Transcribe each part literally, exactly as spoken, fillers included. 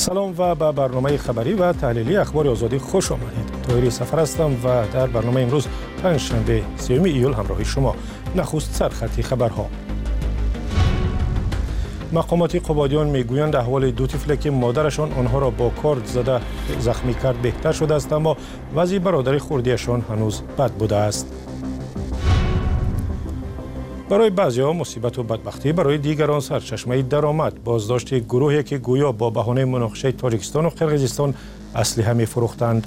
سلام و به برنامه خبری و تحلیلی اخبار آزادی خوش آمدید. طاهری سفر هستم و در برنامه امروز پنجشنبه سیوم ایول همراه شما. نخست سرخط خبرها. مقامات قبادیان میگویند احوال دو طفل که مادرشان آنها را با کارد زده زخمی کرد بهتر شده است، اما وضع برادر خردیشان هنوز بد بوده است. برای بعضی‌ها مصیبت و بدبختی، برای دیگران سرچشمه درآمد. بازداشت گروهی که گویا با بهانه مناقشه تاجیکستان و قرقیزستان اسلحه می‌فروختند.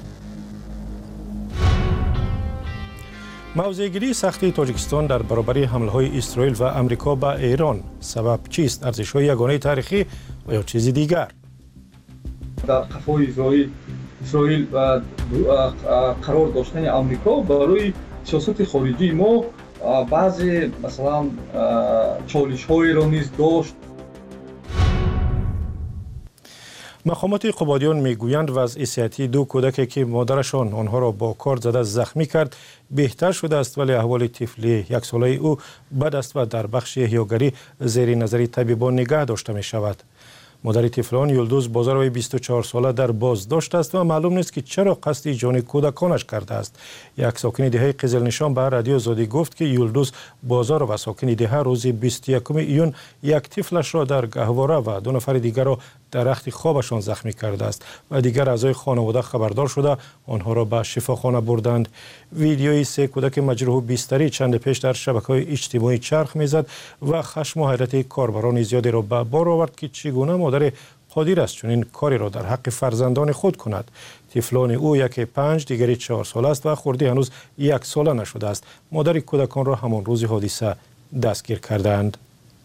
موضع‌گیری سختی تاجیکستان در برابر حمله‌های اسرائیل و آمریکا به ایران سبب چیست؟ ارزش‌های یگانه تاریخی و یا چیزی دیگر؟ در قفای اسرائیل اسرائیل و قرار داشتن آمریکا برای سیاست خارجی ما بعضی مثلا چالش‌هایی را نیز داشت. مقامات قبادیان میگویند وضع صحتی دو کودکی که مادرشان آنها را با کارد زده زخمی کرد بهتر شده است، ولی احوال طفل یک ساله او بد است و در بخش احیاگری زیر نظر طبیبان نگه داشته می شود. مادر طفلان یلدوز بازاروی بیست و چهار ساله در بازداشت است و معلوم نیست که چرا قصد جان کودکانش کرده است. یک ساکن دهه قزل نشان به رادیو آزادی گفت که یلدوز بازار و ساکن دهه روز بیست و یکم ایون یک طفلش را در گهواره و دو نفر دیگر را در رخت خوابشان زخمی کرده است و دیگر اعضای خانواده خبردار شده آنها را به شفاخانه بردند. ویدیوی سه کودک مجروح بستری چند پیش در شبکه‌های اجتماعی چرخ میزد و خشم و حیرت کاربران زیادی را به بار آورد که چگونه مادر قادر است چنین کاری را در حق فرزندان خود کند. طفلان او یکی پنج، دیگری چهار سال است و خردی هنوز یک ساله نشده است. مادر کودکان را همان روز حادثه دستگیر کردند.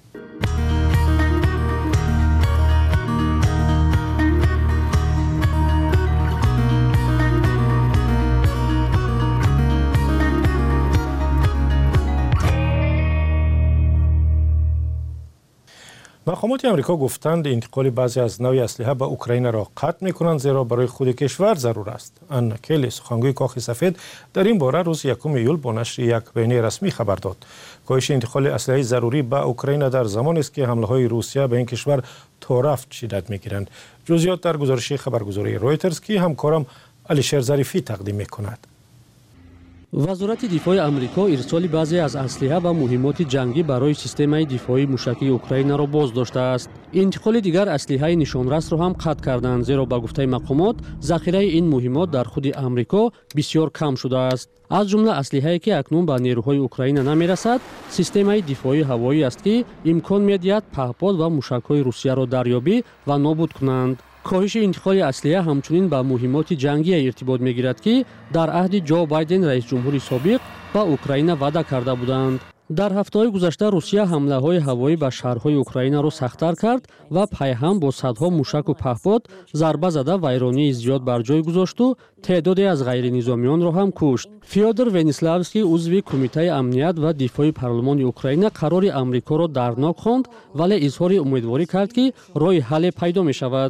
مقامات آمریکا گفتند انتقال بعضی از نوع اسلحه به اوکراین را قطع می‌کنند، زیرا برای خود کشور ضرور است. آنا کلی، سخنگوی کاخ سفید، در این باره روز یکم ایول با نشر یک بیانیه رسمی خبر داد. کاهش انتقال اسلحه ضروری به اوکراین در زمانی است که حمله‌های روسیه به این کشور تا رفت شدت می‌گیرند. جزئیات در گزارش خبرگزاری رویترز که همکارم علیشیر ظریفی تقدیم می‌کند. وزارت دفاع آمریکا ارسال بعضی از اسلحه و مهمات جنگی برای سیستم دفاعی موشکی اوکراین را باز داشته است. انتقال دیگر اسلحه نشانرس را هم قطع کردند، زیرا با گفته مقامات ذخیره این مهمات در خود آمریکا بسیار کم شده است. از جمله اسلحه‌ای که اکنون به نیروهای اوکراین نمی‌رسد، سیستم دفاعی هوایی است که امکان می‌دهد پهپاد و موشک‌های روسیه را دریابی و نابود کنند. کاهش انتقال اسلحه همچنین به مهمات جنگی ارتباط می‌گیرد که در عهد جو بایدن رئیس جمهوری سابق به اوکراین وعده کرده بودند. در هفته‌های گذشته روسیه حمله‌های هوایی به شهرهای اوکراین را سخت‌تر کرد و پیهم با صدها موشک و پهپاد ضربه زده ویرانی زیاد بر جای گذاشت و تعدادی از غیرنظامیان را هم کشت. فیودور ونیسلاوسکی عضو کمیته امنیت و دفاع پارلمان اوکراین قرار آمریکا را دردناک خواند، ولی اظهار امیدواری کرد که راه حل پیدا می‌شود.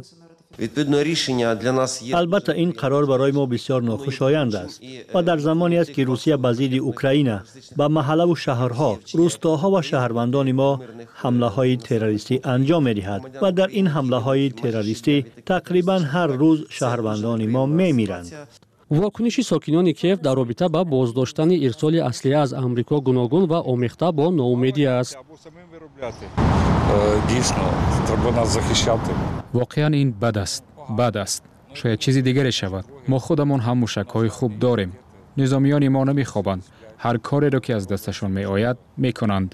البته این قرار برای ما بسیار ناخوشایند است و در زمانی است که روسیه به ضد اوکراین به محله و شهرها، روستاها و شهروندان ما حمله های تروریستی انجام می‌دهد و در این حمله های تروریستی تقریبا هر روز شهروندان ما می‌میرند. واکنش ساکنان کیف در رابطه با بازداشتن ارسال اسلحه از آمریکا گوناگون و آمیخته با ناامیدی است. واقعا این بد است. بد است. شاید چیزی دیگری شود. ما خودمون هم موشک‌های خوب داریم. نظامیان ما نمی‌خوابند. هر کاری را که از دستشان می‌آید می‌کنند.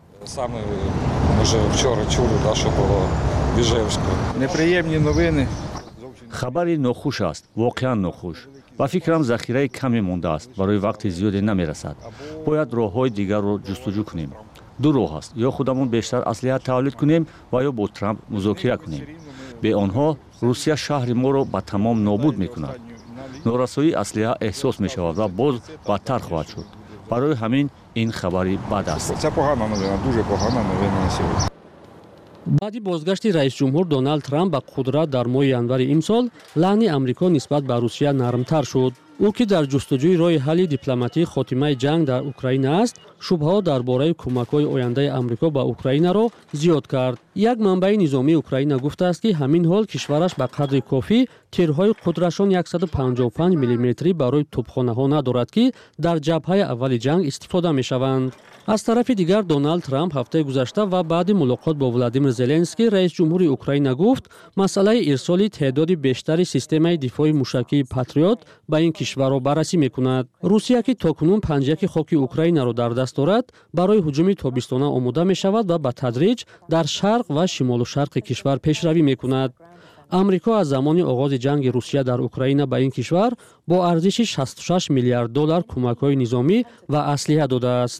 خبری ناخوش است. واقعا ناخوش. و فکرم ذخیره کمی مانده است. برای وقت زیادی نمی‌رسد. باید راه‌های دیگر را جستجو کنیم. دو راه است. یا خودمون بیشتر اسلحه تولید کنیم و یا با ترامپ مذاکره کنیم. به آنها روسیه شهر ما را به تمام نابود می‌کند. نارسایی اسلحه احساس می‌شود و باز بدتر خواهد شد. برای همین این خبری بد است. بعد بازگشت رئیس جمهور دونالد ترامپ به قدرت در ماه январи امسال، لعن آمریکا نسبت به روسیه نرمتر شد. او که در جستجوی راه حل دیپلماتی خاتمه جنگ در اوکراین است، شبهه درباره کمک‌های آینده آمریکا به اوکراین را زیاد کرد. یک منبع نظامی اوکراین گفته است که همین حال کشورش به قدر کافی تیرهای قدرتشان صد و پنجاه و پنج میلیمتری برای توپخانه‌ها ندارد که در جبهه اول جنگ استفاده می‌شوند. از طرف دیگر دونالد ترامپ هفته گذشته و بعد ملاقات با ولادیمیر زلنسکی رئیس جمهوری اوکراین گفت مسئله ارسال تعداد بیشتری سیستم دفاعی موشکی پاتریوت به این کشور را بررسی می‌کند. روسیه که تاکنون پنج یک خاک اوکراین را در دست دارد، برای هجوم تابستانه آماده می‌شود و به تدریج در شرق و شمال و شرق کشور پیشروی می‌کند. امریکا از زمان آغاز جنگ روسیه در اوکراین به این کشور با ارزش شصت و شش میلیارد دلار کمک‌های نظامی و اسلحه داده است.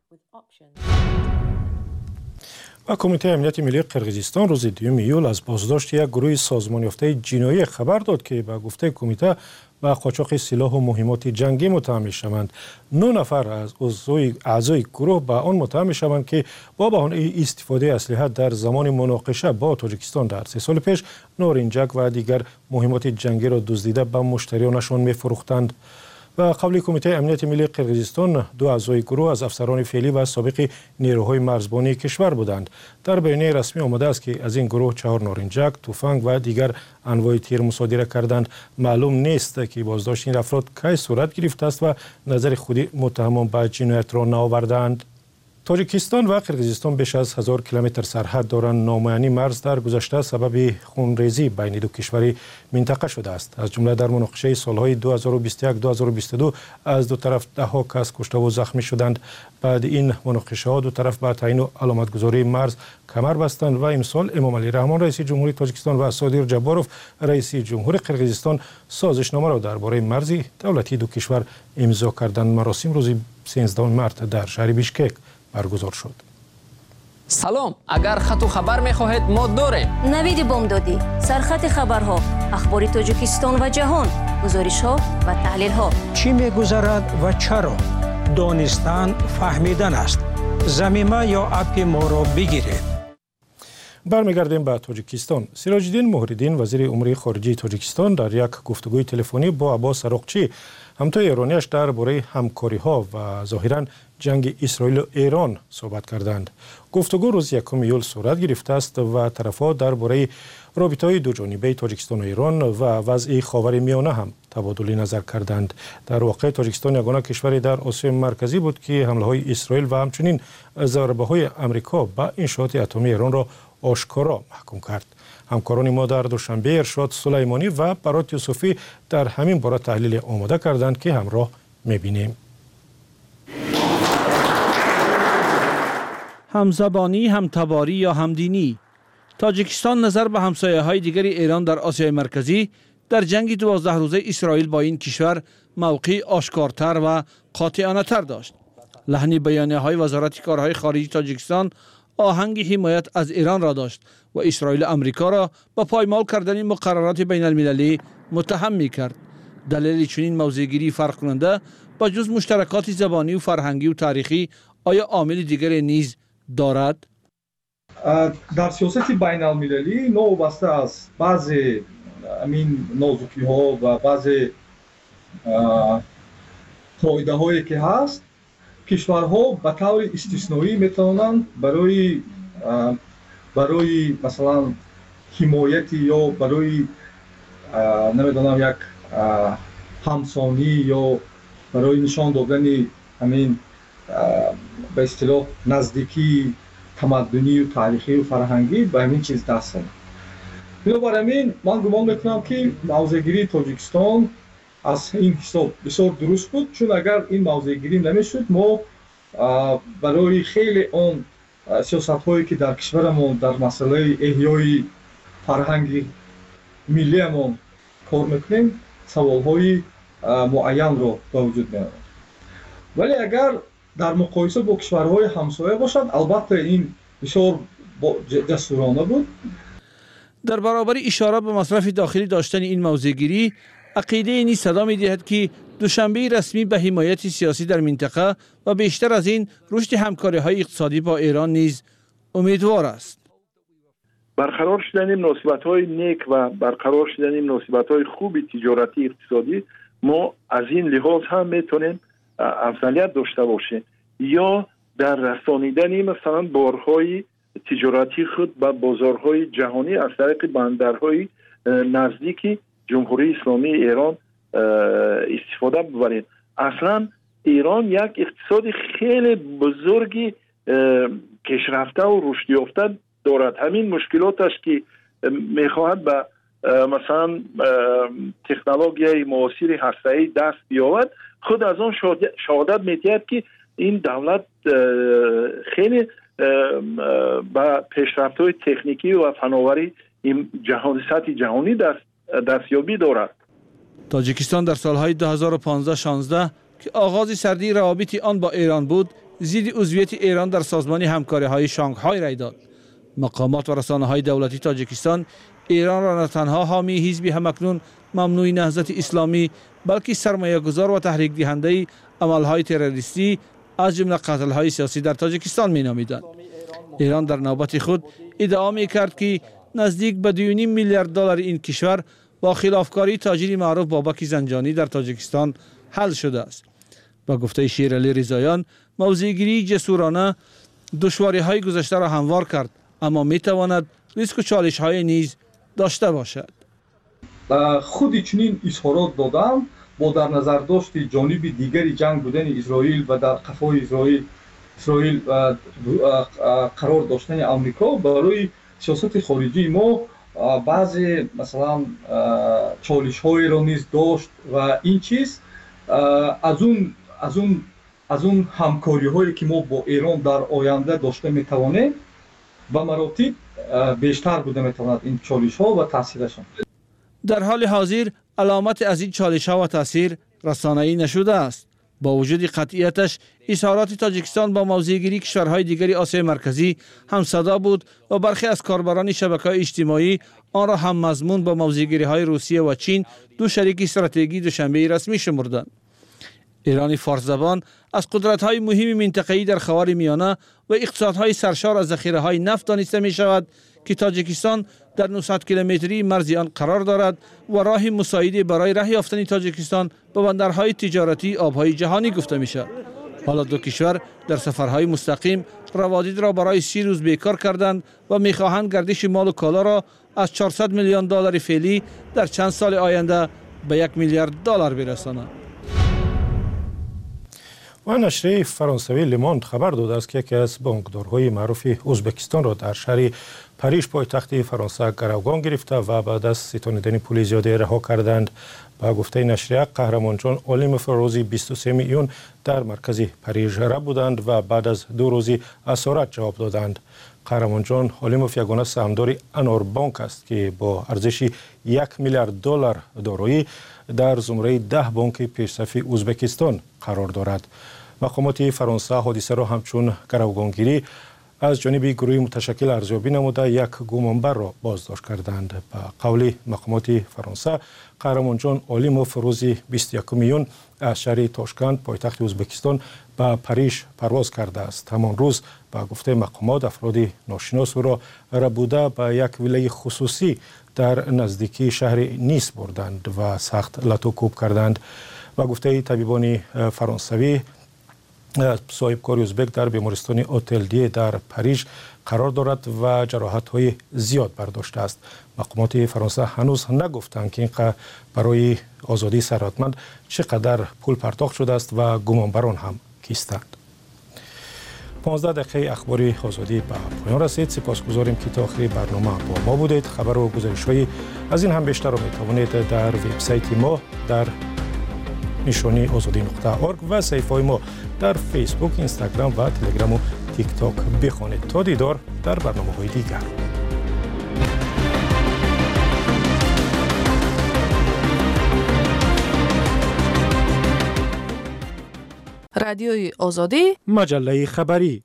و کمیته امنیت ملی قرقیزستان روز دوم ایول از بازداشت یک گروه سازمان یافته جنایی خبر داد که به گفته کمیته به قاچاق سلاح و مهمات جنگی متهم می‌شوند. نه نفر از اعضای گروه به آن متهم می‌شوند که با بهانه استفاده اسلحه در زمان مناقشه با تاجیکستان در سه سال پیش نارنجک و دیگر مهمات جنگی را دزدیده به مشتریانشان می‌فروختند. و قبل کمیته امنیت ملی قرقیزستان دو اعضای گروه از افسران فعلی و سابق نیروهای مرزبانی کشور بودند. در بیانیه رسمی آمده است که از این گروه چهار نارنجک، تفنگ و دیگر انواع تیر مصادره کردند. معلوم نیست که بازداشت این افراد کی صورت گرفته است و نظر خود متهمان به جنایت را نآوردند. تاجیکستان و قرقیزستان بیش از هزار کیلومتر سرحد دارند. نامعینی مرز در گذشته سبب خونریزی بین دو کشور منطقه شده است. از جمله در مناقشه سالهای دو هزار و بیست و یک دو هزار و بیست و دو از دو طرف ده ها کس کشته و زخمی شدند. بعد این مناقشه ها دو طرف به تعیین علامتگذاری مرز کمر بستند و امسال امام علی رحمان رئیس جمهوری تاجیکستان و صادر جباروف رئیس جمهوری قرقیزستان سازشنامه را درباره مرز دولتی دو کشور امضا کردند. مراسم روز سیزدهم مارس در شهر بیشکک برگزار شد. سلام، اگر خط و خبر می‌خواهید ما داریم. نوید بامدادی، سرخط خبرها، اخبار تاجیکستان و جهان، گزارش‌ها و تحلیل‌ها. چی می‌گذرد و چرا؟ دانستن فهمیدن است. زمینه یا اپ ما را بگیرید. برمیگردیم به تاجیکستان. سراج الدین مهردین وزیر امور خارجه تاجیکستان در یک گفتگوی تلفنی با عباس عراقچی همتای ایرانیش درباره همکاری‌ها و ظاهراً جنگ اسرائیل و ایران صحبت کردند. گفتگو روز یکم ایول صورت گرفته است و طرف‌ها درباره رابطه‌های دوجانبه تاجیکستان و ایران و وضع خاورمیانه هم تبادل نظر کردند. در واقع تاجیکستان یگانه کشوری در آسیا مرکزی بود که حمله‌های اسرائیل و همچنین ضربه‌های آمریکا به انشاءات اتمی ایران را آشکارا محکوم کرد. همکاران ما در دوشنبه ارشاد سلیمانی و برات یوسفی در همین باره تحلیل آماده کردند که همراه می‌بینیم. همزبانی، همتباری یا همدینی. تاجیکستان نظر به همسایه‌های دیگر ایران در آسیای مرکزی در جنگ دوازده روزه اسرائیل با این کشور موقع آشکارتر و قاطعانه‌تر داشت. لحن بیانیه‌های وزارت کارهای خارجی تاجیکستان آهنگ حمایت از ایران را داشت و اسرائیل و آمریکا را با پایمال کردن مقررات بین المللی متهم می کرد. دلیل چنین موضع‌گیری فرق کننده با جز مشترکات زبانی و فرهنگی و تاریخی آیا عامل دیگر نیز دارد؟ در سیاست بین المللی نوبسته از بعضی امین نازکی ها و بعضی قاعده هایی که هست کشورها به طور استثنایی میتونن برای برای مثلا حمایت یا برای نمیدونم یک همسانی یا برای نشان دادن همین به اصطلاح نزدیکی تمدنی و تاریخی و فرهنگی به همین چیز دست کنند. بنابر همین من گمان میکنم که موضع‌گیری تاجیکستان از این حساب بسیار درست بود، چون اگر این موضع‌گیری نمیشد ما برای خیلی اون سیاست‌هایی که در کشورمون در مسئله احیای فرهنگ ملیمون کار میکنیم سوال‌های معین رو به وجود میارد. ولی اگر در مقایسه با کشورهای همسایه باشد البته این بسیار جسورانه بود. در برابر اشاره به مصرف داخلی داشتن این موضع‌گیری عقیده اینی صدا می‌دهد که دوشنبه رسمی به حمایت سیاسی در منطقه و بیشتر از این رشد همکاری‌های اقتصادی با ایران نیز امیدوار است. برقرار شدن مناسبت‌های نیک و برقرار شدن مناسبت‌های خوب تجارتی اقتصادی ما از این لحاظ هم میتونیم افضلیت داشته باشیم یا در رسانیدن مثلا بارهای تجارتی خود به بازارهای جهانی از طریق بندرهای نزدیک جمهوری اسلامی ایران استفاده ببریم. اصلا ایران یک اقتصاد خیلی بزرگی پیشرفته و رشد یافته دارد. همین مشکلاتش که میخواهد به مثلا تکنولوژی معاصر هسته‌ای دست بیاورد خود از آن شهادت میدهد که این دولت خیلی با پیشرفت‌های تکنیکی و فناوری این جهان سطح جهانی دست دستیابی دارد. تاجیکستان در سالهای دو هزار و پانزده شانزده که آغاز سردی روابط آن با ایران بود، زیر عضویت ایران در سازمان همکاری‌های شانگهای رای داد. مقامات و رسانه‌های دولتی تاجیکستان ایران را نه تنها حامی حزب همکنون ممنوع نهضت اسلامی بلکه سرمایه‌گذار و تحریک دهنده عمل‌های تروریستی از جمله قتل‌های سیاسی در تاجیکستان می‌نامیدند. ایران در نوبت خود ادعا می‌کرد که نزدیک به دو و نیم میلیارد دلار این کشور با خلافکاری تاجر معروف بابک زنجانی در تاجیکستان حل شده است. با گفته شیرعلی رضاییان، موضع‌گیری جسورانه دشواری‌های گذشته را هموار کرد، اما می‌تواند ریسک و چالش‌های نیز داشته باشد. خود چنین اظهارات دادن با در نظر داشت جانب دیگری جنگ بودن اسرائیل و در قفای اسرائیل اسرائیل قرار داشتن آمریکا برای سیاست خارجی ما بعضی مثلا چالش‌های را نیز داشت و این چیز از اون از اون از اون همکاری‌هایی که ما با ایران در آینده داشته می‌توانیم و مراتب بیشتر بوده می‌تواند این چالش‌ها و تاثیرشان. در حال حاضر علامت از این چالش‌ها و تاثیر رسانه‌ای نشده است. با وجود قطعیتش اظهارات تاجیکستان با موضع‌گیری کشورهای دیگری آسیای مرکزی هم صدا بود و برخی از کاربران شبکه‌های اجتماعی آن را هم مضمون با موضع‌گیری‌های روسیه و چین، دو شریک استراتژیکی دوشنبه رسمی شمردند. ایران فارس زبان از قدرت‌های مهم منطقه‌ای در خاورمیانه و اقتصادهای سرشار از ذخیره‌های نفت دانسته می‌شود که تاجیکستان در نهصد کیلومتری مرز آن قرار دارد و راه مساعده برای راه یافتن تاجیکستان به بندرهای تجارتی آبهای جهانی گفته می‌شود. حالا دو کشور در سفرهای مستقیم روابط را برای سی روز بیکار کردند و می‌خواهند گردش مال و کالا را از چهارصد میلیون دلار فعلی در چند سال آینده به یک میلیارد دلار برسانند. و نشریه فرانسوی لموند خبر داده است که یکی از بانکدارهای معروف ازبکستان را در شهر پاریژ پایتخت فرانسه گروگان گرفته و بعد از ستانیدن پول زیاده رها کردند. با گفته نشریه قهرمان جان اولیموف روزی بیست و سه میلیون در مرکز پاریژ را بودند و بعد از دو روزی اسارت جواب دادند. قهرمان جان اولیموف یگانه سهامدار انور بانک است که با ارزش یک میلیارد دلار دارایی در زمره ده بانک پیشرفت ازبکستان قرار دارد. مقامات فرانسه حادثه را همچون گروگانگیری از جانب گروه متشکل ارزیابی نموده یک گمانبر را بازداشت کردند. به قول مقامات فرانسه قهرمان جان اولیموف روزی بیست و یک میلیون از شهر تاشکند پایتخت ازبکستان به پاریژ پرواز کرده است. همان روز با گفته مقامات افراد ناشناس او را ربوده به یک ویله خصوصی در نزدیکی شهر نیس بردند و سخت لطو کوب کردند. و گفته طبیبان فرانسوی صاحبکار ازبک در بیمارستان اوتلدیه در پاریژ قرار دارد و جراحت‌های زیاد برداشته است. مقامات فرانسه هنوز نگفتند که این برای آزادی ثروتمند چقدر پول پرداخت شده است و گمانبران هم کیستند. پانزده دقیقه اخبار آزادی به پایان رسید. سپاسگزاریم که تا آخر برنامه با ما بودید. خبر و گزارش‌های از این هم بیشتر را می‌توانید در وبسایت ما در نشانی آزادی نقطه ارگ و صفحه ما در فیسبوک، اینستاگرام و تلگرام و تیک تاک بخوانید. تا دیدار در برنامه‌های دیگر. رادیوی آزادی، مجله خبری.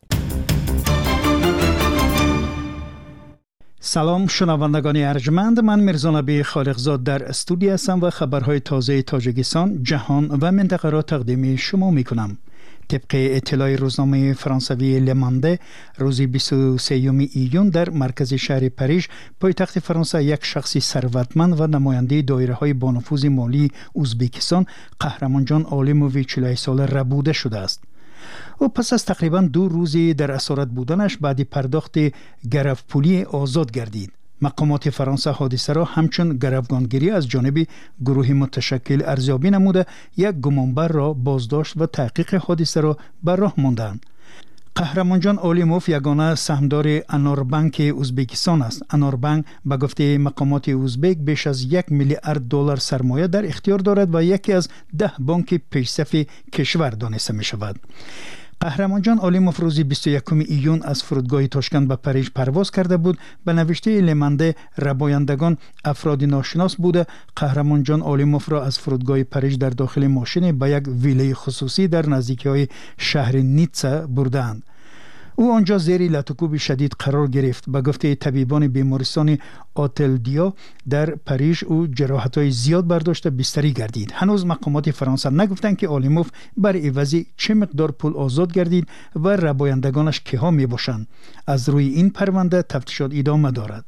سلام شنوندگان ارجمند، من میرزا نبی خالقزاد در استودیو هستم و خبرهای تازه تاجیکستان، جهان و منطقه را تقدیم شما می کنم. طبق اطلاع روزنامه فرانسوی لمانده روز بیست و سوم ایون در مرکز شهر پاریس پایتخت فرانسه یک شخص ثروتمند و نماینده دایره های با نفوذ مالی ازبکستان قهرمانجان عالموف چهل و یک ساله ربوده شده است. او پس از تقریبا دو روزی در اسارت بودنش بعد پرداخت گرفت‌پولی آزاد گردید. مقامات فرانسه حادثه را همچون گروگانگیری از جانب گروه متشکل ارزیابی نموده یک گمانبر را بازداشت و تحقیق حادثه را بر راه ماندند. قهرمانجان عالموف یگانه سهامدار اناربانک ازبکستان است. اناربانک به گفته مقامات ازبک بیش از یک میلیارد دلار سرمایه در اختیار دارد و یکی از ده بانک پیشرفت کشور دانسته می شود. قهرمانجان عالموف روز بیست و یکم ایون از فرودگاه تاشکند به پاریس پرواز کرده بود. به نوشته لمانده ربایندگان افراد ناشناس بوده قهرمانجان عالموف را از فرودگاه پاریس در داخل ماشین به یک ویله خصوصی در نزدیکی های شهر نیتسا بردند. او آنجا زیر لطوکوب شدید قرار گرفت. به گفته طبیبان بیمارستان آتل دیا در پاریس او جراحت‌های زیاد برداشته بستری گردید. هنوز مقامات فرانسه نگفتند که عالموف بر عوض چه مقدار پول آزاد گردید و ربایندگانش کیها می باشند. از روی این پرونده تفتیشات ادامه دارد.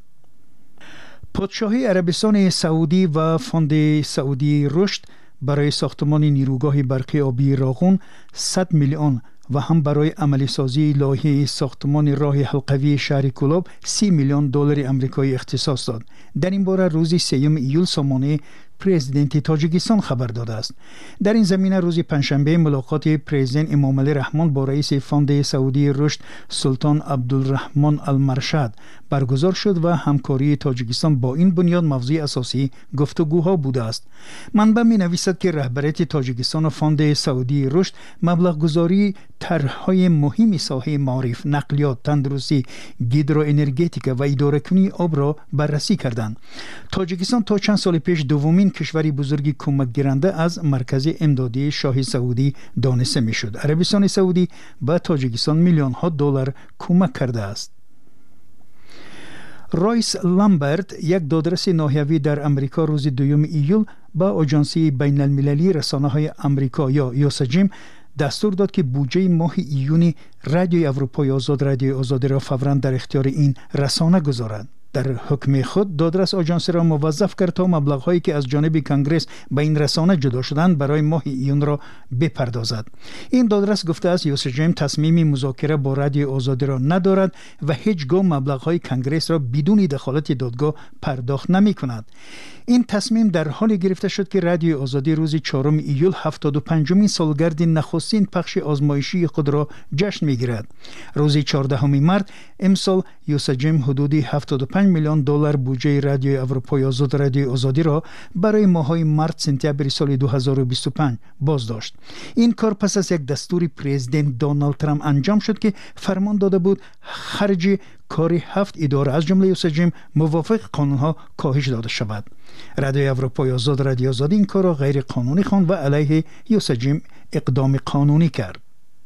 پادشاهی عربستان سعودی و فوند سعودی رشد برای ساختمان نیروگاه برقی آبی راغون صد میلیون و هم برای عملی سازی لایحه ساختمان راه حلقوی شهر کلاب سی میلیون دلار آمریکایی اختصاص داد. در این باره روز سوم ایول سامانه پرزیدنت تاجیکستان خبر داده است. در این زمینه روز پنجشنبه ملاقات پرزیدنت امامعلی رحمان با رئیس فوند سعودی رشد سلطان عبدالرحمن المرشد برگزار شد و همکاری تاجیکستان با این بنیاد موضوع اساسی گفتگوها بوده است. منبع می نویسد که رهبریت تاجیکستان و فوند سعودی رشد مبلغ گذاری طرح‌های مهمی ساحه معارف، نقلیات، تندرستی، گیدروانرژتیک و اداره‌کنی آب را بررسی کردند. تاجیکستان تا چند سال پیش دومین کشوری بزرگی کمک گیرنده از مرکز امدادی شاه سعودی دانسته میشد. عربستان سعودی به تاجیکستان میلیون ها دلار کمک کرده است. رایس لامبرت، یک دادرس ناحیوی در امریکا، روز دوم ایول با آژانسی بین المللی رسانه های امریکا یا یوسجیم دستور داد که بودجه ماه ایونی رادیوی اروپای آزاد رادیوی آزادی را فوراً در اختیار این رسانه گذارد. در حکم خود دادرس آژانس را موظف کرد تا مبلغ‌هایی که از جانب کنگره به این رسانه جدا شدند برای ماه ایون را بپردازد. این دادرس گفته است یوسجیم تصمیمی مذاکره با رادیو آزادی را ندارد و هیچگاه مبلغ‌های کنگره را بدون دخالت دادگاه پرداخت نمی‌کند. این تصمیم در حالی گرفته شد که رادیو آزادی روز چهارم ایول هفتاد و پنجمین سالگرد نخستین پخش آزمایشی خود را جشن می‌گیرد. روز چهاردهم مارس امسال یوسجیم حدود هفتاد و پنج میلیون دلار بودجه رادیوی اروپای آزاد رادیوی آزادی را برای ماه‌های مارس سپتامبر سال دو هزار و بیست و پنج بازداشت. این کار پس از یک دستور پرزیدنت دونالد ترامپ انجام شد که فرمان داده بود خرج کار هفت اداره از جمله یوسجیم موافق قانونها کاهش داده شود. رادیوی اروپای آزاد رادیوی آزادی این کار را غیر قانونی خواند و علیه یوسجیم اقدام قانونی کرد.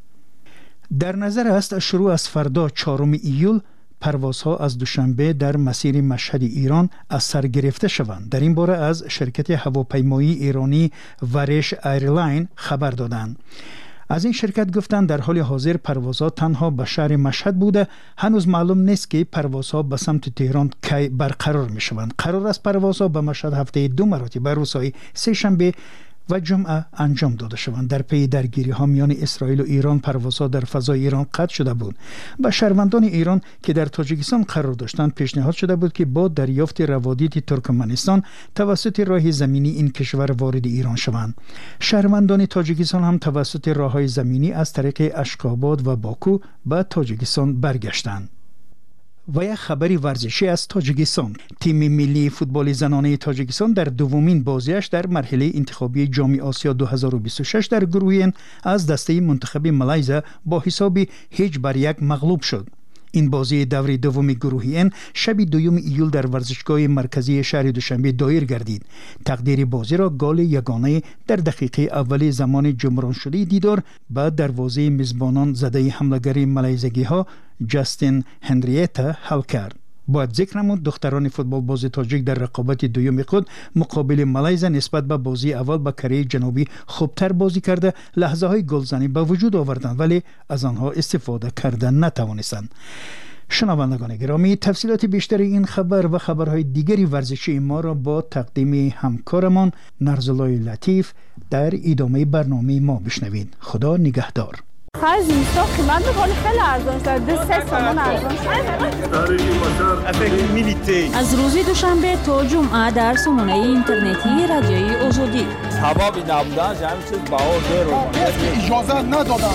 در نظر است شروع از فردا چهارم ایول پروازها از دوشنبه در مسیر مشهد ایران از سر گرفته شوند. در این باره از شرکت هواپیمایی ایرانی ورش ایرلاین خبر دادند. از این شرکت گفتند در حال حاضر پروازها تنها به شهر مشهد بوده. هنوز معلوم نیست که پروازها به سمت تهران کی برقرار می شوند. قرار است پروازها به مشهد هفته دو مراتب بر روزهای سه شنبه و جمعه انجام داده شوند. در پی درگیری ها میان اسرائیل و ایران پروازها در فضای ایران قطع شده بود. به شهروندان ایران که در تاجیکستان قرار داشتند پیشنهاد شده بود که با دریافت روادید ترکمنستان توسط راه زمینی این کشور وارد ایران شوند. شهروندان تاجیکستان هم توسط راههای زمینی از طریق اشخاباد و باکو به تاجیکستان برگشتند. و یک خبری ورزشی از تاجیکستان. تیم ملی فوتبال زنانه تاجیکستان در دومین بازیش در مرحله انتخابی جام آسیا دو هزار و بیست و شش در گروه از دسته منتخب مالایزیا با حساب هیچ بر یک مغلوب شد. این بازی دور دوم گروه N شب دوم ایول در ورزشگاه مرکزی شهر دوشنبه دایر گردید. تقدیر بازی را گل یگانه در دقیقه اول زمان جمران شده دیدار بعد دروازه میزبانان زده حمله‌گر مالایزی‌ها جاستین هنریتا حل کرد. باید ذکر نمود دختران فوتبال باز تاجیک در رقابت دوم خود مقابل مالایزیا نسبت به بازی اول با کره جنوبی خوبتر بازی کرده، لحظه های گلزنی به وجود آوردند ولی از آنها استفاده کردن نتوانستند. شنوندگان گرامی، تفصیلات بیشتر این خبر و خبرهای دیگری ورزشی ما را با تقدیم همکارمان نرزلای لطیف در ادامه برنامه ما بشنوید. خدا نگهدار. خیلی زیستا قیمت میکنه خیلی ارزان شد. دو سه سامان ارزان شد. از روزی دوشنبه تا جمعه در سامانه اینترنتی رادیوی آزادی. حبابی نبودن جمعی چیز باور دارو. اجازه ندادن.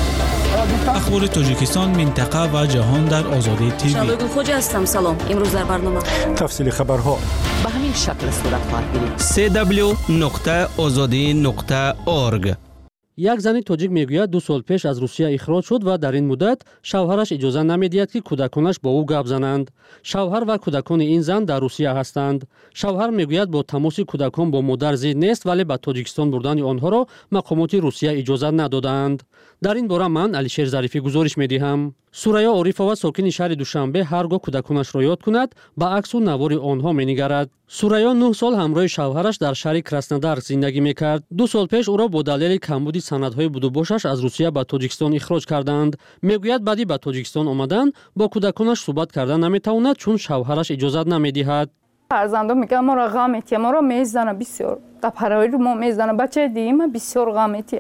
اخبار تاجیکستان، منطقه و جهان در آزادی تیوی. شبگون خوجه هستم. سلام. امروز در برنامه تفصیل خبرها به همین شکل صورت خواهد گرفت. سی دبلیو نقطه آزادی نقطه اورگ. یک زن تاجیک میگوید دو سال پیش از روسیه اخراج شد و در این مدت شوهرش اجازه نمیدهد که کودکانش با او گپ زنند. شوهر و کودکان این زن در روسیه هستند. شوهر میگوید با تماس کودکان با مادر زید نیست ولی به تاجیکستان بردن آنها را مقامات روسیه اجازه ندادند. در این باره من علیشیر ظریفی گزارش میدهم. سوریا عارفова ساکن شهر دوشنبه هرگاه کودکانش را یاد کند به عکس و نوار آنها مینگرد. سوریا نه سال همراه شوهرش در شهر کراسنودار زندگی میکرد. دو سال پیش او را با دلیل کمبود سندهای بودوباشش از روسیه به تاجیکستان اخراج کردند. میگوید بعدی به تاجیکستان آمدن با کودکانش صحبت کردن نمیتواند چون شوهرش اجازه نمیدهد. فرزندم میگه ما را غم میتیه، ما را میزنه بسیار. در پروری رو ما میزنه. بچه دیگه بسیار غم میتیه.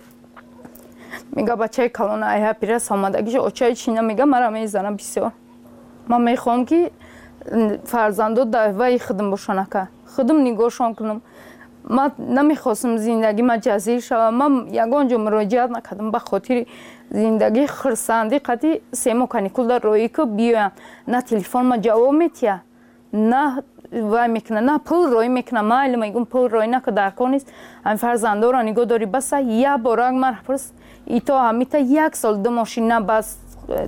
میگه بچه کلون ایه پیرس آمدگیش اوچای چینه میگه مرا میزنه بسیار. من میخوام که فرزندو دعوی خدم باشن که خدم نگاهشان کنم. من نمیخواستم زندگی ما جزیر شود. من یگان جا مراجعت نکردم به خاطر زندگی خرسندی قطعی سیمو کانیکول در روی که بیایم. نه تلفن ما جواب میتیه، نه وای میکنه، نه پول روی میکنه. ما علم میگم پول روی نکه درکار نیست. این فرزندو را نگاه داری بس یه بارک من پرس ایتا همیتا یک سال دو ماشین نه بس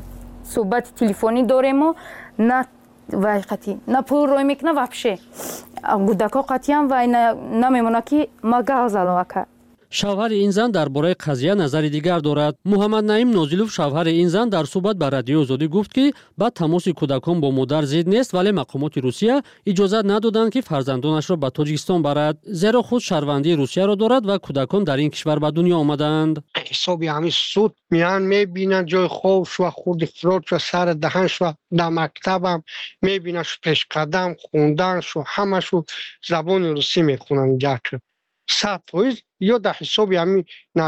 صحبت تلفنی داریم و نه وای قطعی نه پول روی میکنه وپشه گودکا قطعی هم وای نمیمونه که ما گاز الوکه. شوهر این زن درباره قضیه نظر دیگر دارد. محمد نعیم نازلوف شوهر این زن در صحبت با رادیو آزادی گفت که با تماس کودکان با مادر زید نیست ولی مقامات روسیه اجازه ندادند که فرزندانش را به تاجیکستان برد، زیرا خود شهروندی روسیه را دارد و کودکان در این کشور به دنیا آمدند. حسابی همین سود میان میبینن جای خوابش و خود افرادش و سر دهنش و در مکتبم میبیننش پیش قدم خوندنش و همش زبان روسی میخونن جاکر صد فایز یا در حسابی همین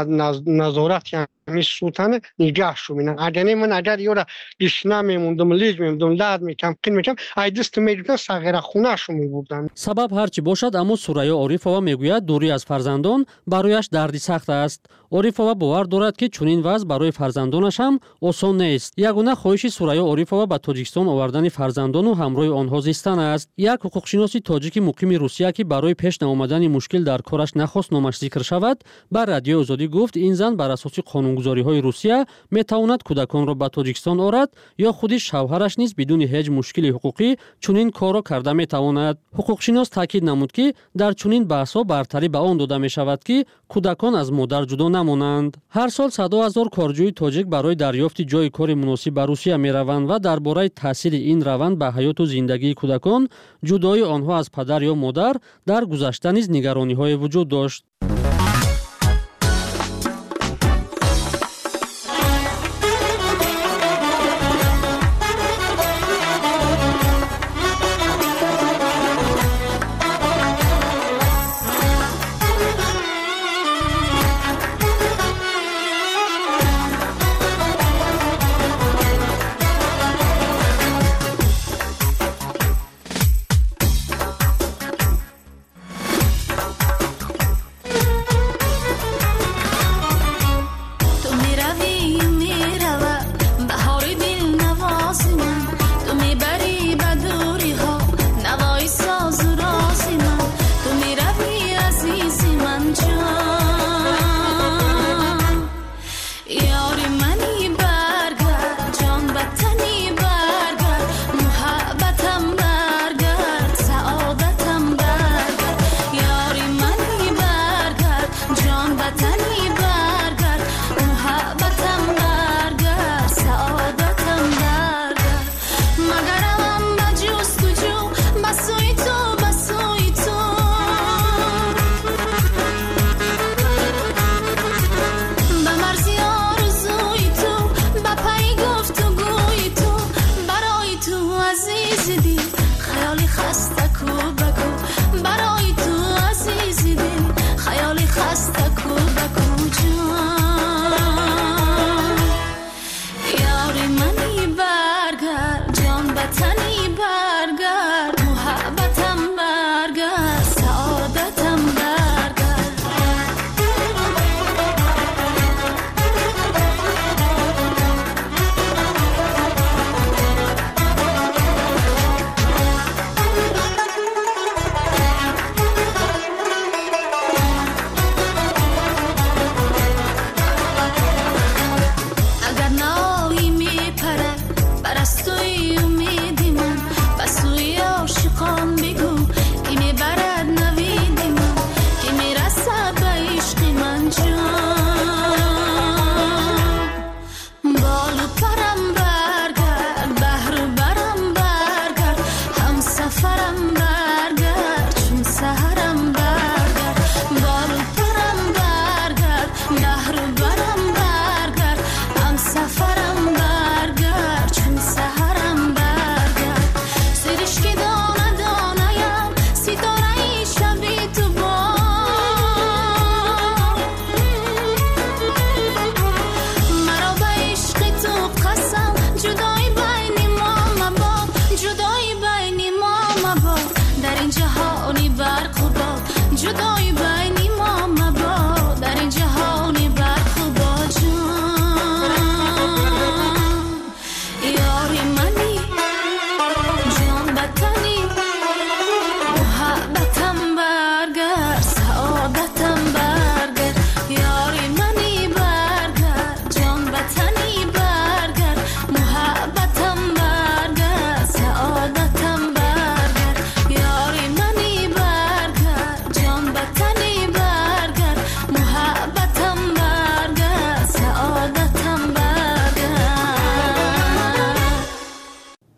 نظارت همین سوتنه نگهشو مینن. اگر نه من اگر یا را دیش نمیموندم لیج میموندم لد میکم قین میکم ای دست میدونن صغیر خونه شو میبردن. سبب هرچی باشد اما سوریا عارفова میگوید دوری از فرزندان برایش دردی سخت است. عارفова باور دارد که چنین وضع برای فرزندانش هم آسان نیست. یگانه خواهش سوریا عارفова به تاجیکستان آوردن فرزندان و همراه آنها زیستن است. یک حقوقشناس تاجیک مقیم روسیه که برای پیش نیامدن مشکل در کارش نخواست نامش ذکر شود بر رادیو آزادی گفت این زن بر اساس قانونگذاری های روسیه میتواند کودکان را به تاجیکستان آورد یا خودی شوهرش نیز بدون هیچ مشکل حقوقی چنین کار را کرده میتواند. حقوقشناس تاکید نمود که در چنین بحث‌ها برتری به آن داده می شود که کودکان از مادر جدا نمانند. هر سال صد هزار کارجوی تاجیک برای دریافت جای کار مناسب به روسیه می روند و درباره تاثیر این روند به حیات و زندگی کودکان جدای آنها از پدر یا مادر در گذشته نیز نگرانی‌های وجود داشت.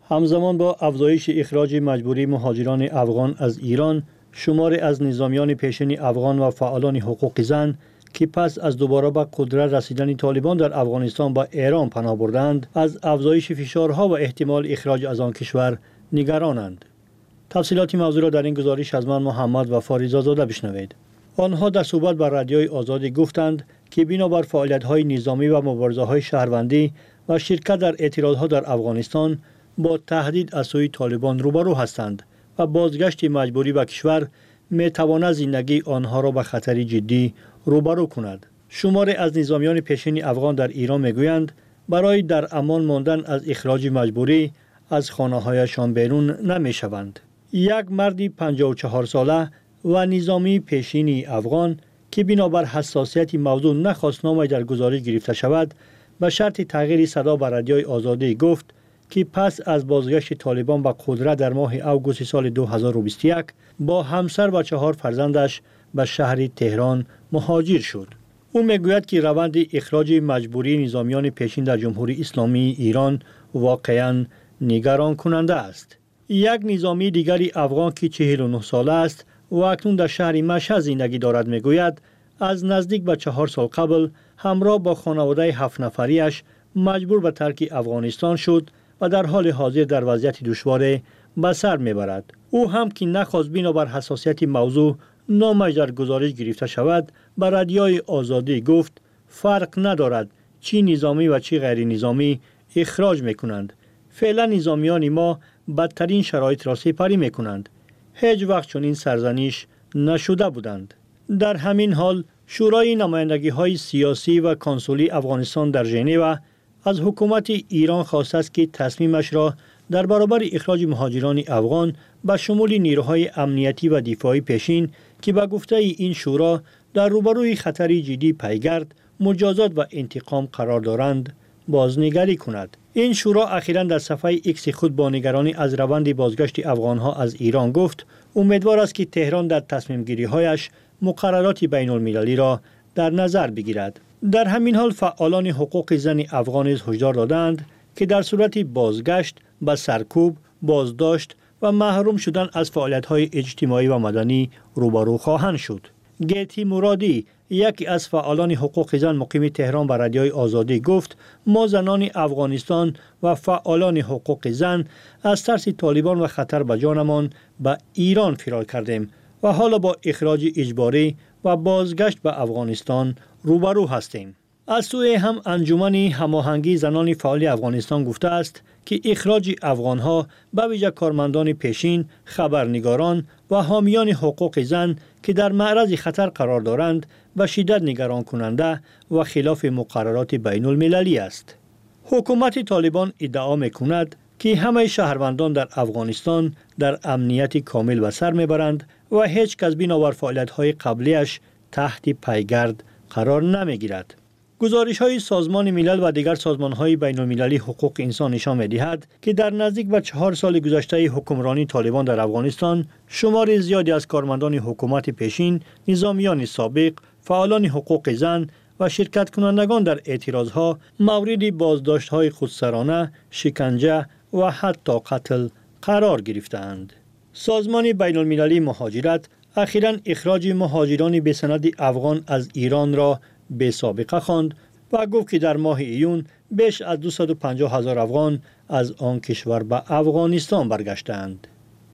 همزمان با افزایش اخراج مجبوری مهاجران افغان از ایران، شماری از نظامیان پیشین افغان و فعالان حقوق زن که پس از دوباره به قدرت رسیدن طالبان در افغانستان به ایران پناه بردند، از افزایش فشارها و احتمال اخراج از آن کشور نگرانند. تفصیلات موضوع را در این گزارش از من محمد و فاریزا زاده بشنوید. آنها در صحبت با رادیوی آزادی گفتند که بنابر فعالیت‌های نظامی و مبارزه‌های شهروندی و شرکت در اعتراضها در افغانستان با تهدید از سوی طالبان روبرو هستند و بازگشت مجبوری به کشور می‌تواند زندگی آنها را به خطر جدی روبرو کند. شماری از نظامیان پیشین افغان در ایران میگویند برای در امان ماندن از اخراج مجبوری از خانه‌هایشان بیرون نمی‌شوند. یک مرد پنجاه و چهار ساله و نظامی پیشین افغان که بنابر حساسیت موضوع نخواست نامش در گزارش گرفته شود، به شرط تغییر صدا به رادیوی آزادی گفت که پس از بازگشت طالبان به قدرت در ماه اوگوست سال دو هزار و بیست و یک با همسر و چهار فرزندش به شهر تهران مهاجر شد. او میگوید که روند اخراج مجبوری نظامیان پیشین در جمهوری اسلامی ایران واقعاً نگران کننده است. یک نظامی دیگری افغان که چهل و نه ساله است و اکنون در شهر مشهد زندگی دارد میگوید از نزدیک به چهار سال قبل همراه با خانواده هفت نفریش مجبور به ترک افغانستان شد و در حال حاضر در وضعیت دشوار به سر میبرد. او هم که نخواست بنابر حساسیت موضوع نامش در گزارش گرفته شود، به رادیوی آزادی گفت فرق ندارد چی نظامی و چی غیر نظامی اخراج میکنند. فعلا نظامیان ما بدترین شرایط را سپری میکنند. هیچ وقت چنین سرزنش نشده بودند. در همین حال شورای نمایندگی های سیاسی و کنسولی افغانستان در ژنو از حکومت ایران خواسته است که تصمیمش را در برابر اخراج مهاجران افغان به شمول نیروهای امنیتی و دفاعی پیشین که به گفته این شورا در روبروی خطری جدی پیگرد، مجازات و انتقام قرار دارند، بازنگری کند. این شورا اخیراً در صفحه ایکس خود با نگرانی از روند بازگشت افغانها از ایران گفت امیدوار است که تهران در تصمیم گیری هایش مقررات بین المللی را در نظر بگیرد. در همین حال فعالان حقوق زن افغان هشدار دادند که در صورت بازگشت به سرکوب، بازداشت و محروم شدن از فعالیت‌های اجتماعی و مدنی روبرو خواهند شد. گیتی مرادی، یکی از فعالان حقوق زن مقیم تهران، به رادیوی آزادی گفت ما زنان افغانستان و فعالان حقوق زن از ترس طالبان و خطر به جانمان به ایران فرار کردیم و حالا با اخراج اجباری و بازگشت به افغانستان روبرو هستیم. از سوی هم انجمن هماهنگی زنان فعال افغانستان گفته است که اخراج افغانها به ویژه کارمندان پیشین، خبرنگاران و حامیان حقوق زن که در معرض خطر قرار دارند به شدت نگران کننده و خلاف مقررات بین المللی است. حکومت طالبان ادعا می‌کند که همه شهروندان در افغانستان در امنیت کامل به سر میبرند و هیچ کس بنابر فعالیت‌های قبلیش تحت پیگرد قرار نمیگیرد. گزارش های سازمان ملل و دیگر سازمان های بین المللی حقوق انسان نشان می‌دهد که در نزدیک به چهار سال گذشته حکمرانی طالبان در افغانستان شمار زیادی از کارمندان حکومت پیشین، نظامیان سابق، فعالان حقوق زن و شرکت کنندگان در اعتراضها مورد بازداشت های خودسرانه، شکنجه و حتی قتل قرار گرفتند. سازمان بین المللی مهاجرت اخیراً اخراج مهاجران به سند افغان از ایران را به سابقه خواند و گفت که در ماه ایون بیش از دویست و پنجاه هزار افغان از آن کشور به افغانستان برگشتند.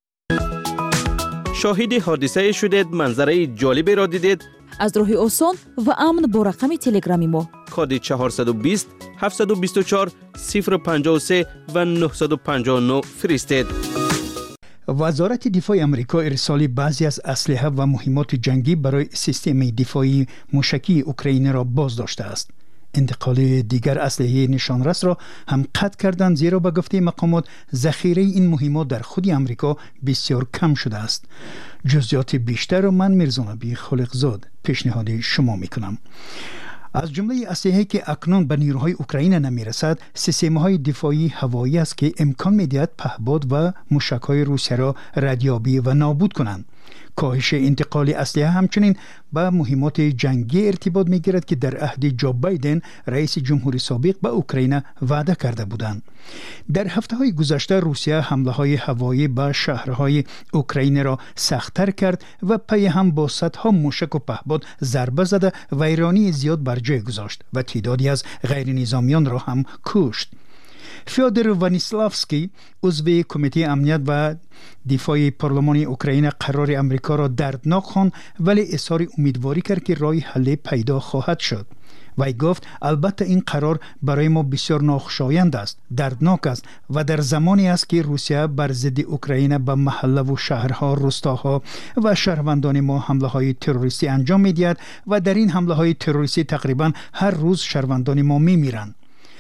شاهد حادثه شدید، منظره جالبی را دیدید؟ از راه آسان و امن با رقم تلگرامی ما کد چهارصد و بیست هفتصد و بیست و چهار صفر پنجاه و سه و نهصد و پنجاه و نه فرستید. وزارت دفاع امریکا ارسال بعضی از اسلحه و مهمات جنگی برای سیستم دفاعی موشکی اوکراین را باز داشته است. انتقال دیگر اسلحه نشانرس را هم قطع کردند، زیرا به گفته مقامات ذخیره این مهمات در خود امریکا بسیار کم شده است. جزئیات بیشتر را من میرزانبی خالقزاد پیشنهاد شما میکنم. از جمله اسلحه‌ای که اکنون به نیروهای اوکراین نمیرسد، سیستم‌های دفاعی هوایی است که امکان می‌دهد پهپاد و موشک‌های روسیه را ردیابی و نابود کنند. کاهش انتقال اسلحه همچنین به مهمات جنگی ارتباط می‌گیرد که در عهد جو بایدن رئیس جمهوری سابق به اوکراین وعده کرده بودند. در هفته‌های گذشته روسیه حمله‌های هوایی به شهرهای اوکراین را سخت‌تر کرد و پی هم با صدها موشک و پهپاد ضربه زده و ویرانی زیاد بر جای گذاشت و تعدادی از غیر نظامیان را هم کشت. فیودور وانیسلافسکی عضو کمیته امنیت و دفاع پارلمان اوکراین قرار امریکا را دردناک خواند ولی اظهار امیدواری کرد که راه حل پیدا خواهد شد. وی گفت البته این قرار برای ما بسیار ناخوشایند است، دردناک است و در زمانی است که روسیه بر ضد اوکراین به محله و شهرها، روستاها و شهروندان ما حمله های تروریستی انجام می‌دهد و در این حمله های تروریستی تقریبا هر روز شهروندان ما می‌میرند.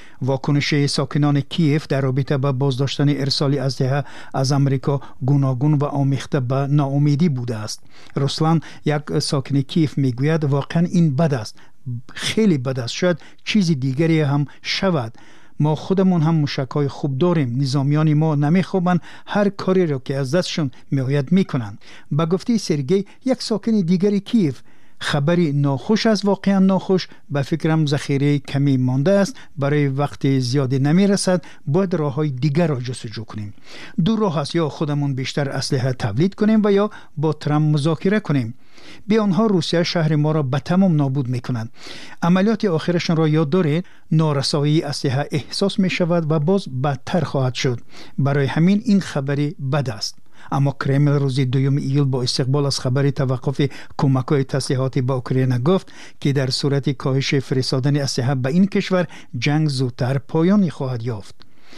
واکنش ساکنان کیف در رابطه با بازداشتن ارسال اسلحه از امریکا گوناگون و آمیخته به ناامیدی بوده است. رسلان، یک ساکن کیف، میگوید واقعا این بد است، خیلی بد است، شاید چیزی دیگری هم شود. ما خودمون هم موشک‌های خوب داریم، نظامیان ما نمیخوابند، هر کاری را که از دستشون میآید میکنند. به گفته سرگئی، یک ساکن دیگری کیف، خبری ناخوش از واقعا ناخوش، به فکرم ذخیره کمی مانده است، برای وقت زیادی نمی رسد، باید راه های دیگر را جستجو کنیم. دو راه است، یا خودمون بیشتر اسلحه تولید کنیم و یا با ترامپ مذاکره کنیم. بی آنها روسیه شهر ما را به تمام نابود می کنند. عملیات آخرشان را یاد دارید، نارسایی اسلحه احساس می شود و باز بدتر خواهد شد. برای همین این خبری بد است. اما کرمل روز دوم ایول با استقبال از خبر توقف کمک‌های تسلیحاتی به اوکراین گفت که در صورت کاهش فرستادن اسلحه به این کشور جنگ زودتر پایانی خواهد یافت.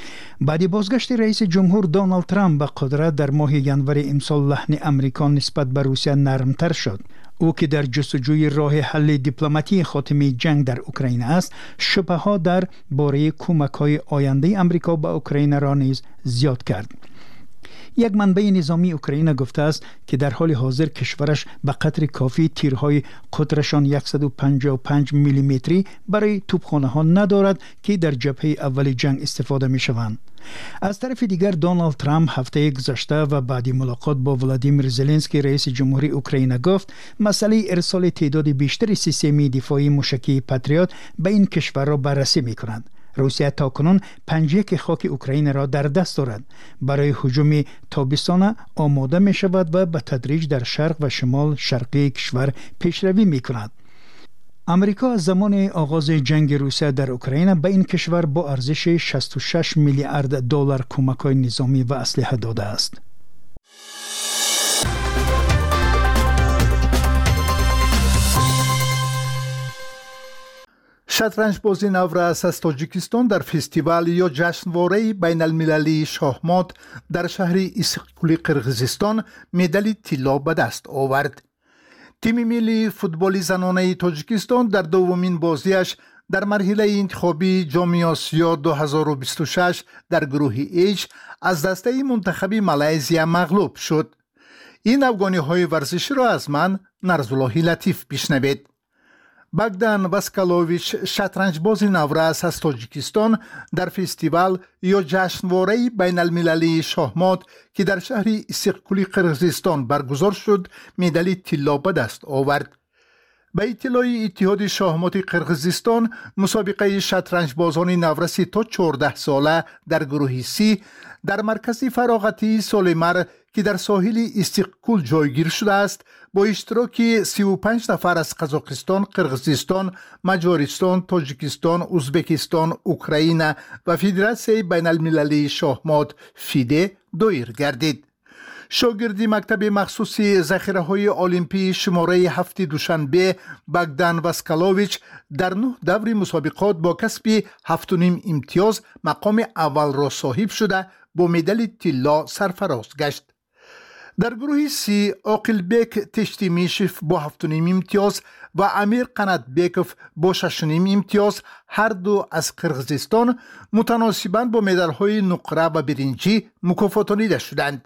بعد بازگشت رئیس جمهور دونالد ترامپ به قدرت در ماه ژانویه امسال، لحن امریکا نسبت به روسیه نرمتر شد. او که در جستجوی راه حل دیپلماتی خاتمه جنگ در اوکراین است، شبهه‌ها در باره کمک‌های آینده امریکا به اوکراین را نیز زیاد کرد. یک منبع نظامی اوکراین گفته است که در حال حاضر کشورش به قدر کافی تیرهای قطرشان صد و پنجاه و پنج میلیمتری برای توپخانه‌ها ندارد که در جبهه اول جنگ استفاده می شوند. از طرف دیگر دونالد ترامپ هفته گذشته و بعد ملاقات با ولادیمیر زلنسکی رئیس جمهوری اوکراین گفت مسئله ارسال تعداد بیشتری سیستم دفاعی موشکی پاتریوت به این کشور را بررسی می کند. روسیه تاکنون پنجه خاک اوکراین را در دست دارد. برای هجوم تابستان آماده می شود و به تدریج در شرق و شمال شرقی کشور پیشروی می کند. امریکا از زمان آغاز جنگ روسیه در اوکراین به این کشور با ارزش شصت و شش میلیارد دلار کمک‌های نظامی و اسلحه داده است. شطرنج بازی نورس از تاجیکستان در فستیوال یا جشنواره بین المللی شاهمات در شهر ایسیقکولی قرقیزستان مدال طلا به دست آورد. تیم ملی فوتبال زنانه تاجیکستان در دومین بازیش در مرحله انتخابی جام آسیا دو هزار و بیست و شش در گروه ایچ از دسته منتخب مالزیا مغلوب شد. این افغانی ورزشی را از من نرزالله لطیف بشنوید. باگدان واسکالوویچ شطرنج باز نورس از تاجیکستان در فستیوال یا جشنواره بین المللی شاهمات که در شهر ایسیقکولی قرقیزستان برگزار شد مدال طلا به دست آورد. به اطلاع اتحاد شاهمات قرقیزستان، مسابقه شطرنج بازان نورسی تا چهارده ساله در گروه سی در مرکز فراغتی سلیمر که در ساحل ایسیقکول جایگیر شده است، با اشتراک سی و پنج نفر از قزاقستان، قرقیزستان، مجارستان، تاجیکستان، ازبکستان، اوکراین و فدراسیون بین المللی شاهمات فیده دایر گردید. شاگردی مکتب مخصوص ذخیره های المپی شماره هفت دوشنبه باگدان واسکالوویچ در نه دور مسابقات با کسب هفت و نیم امتیاز مقام اول را صاحب شده با مدال طلا سرفراز گشت. در گروه سی عاقلبک تشتیمیشف با هفت و نیم امتیاز و امیر قناتبکوف با شش و نیم امتیاز هر دو از قرقیزستان متناسباً با مدال‌های نقره و برنجی مکافاتانیده شدند.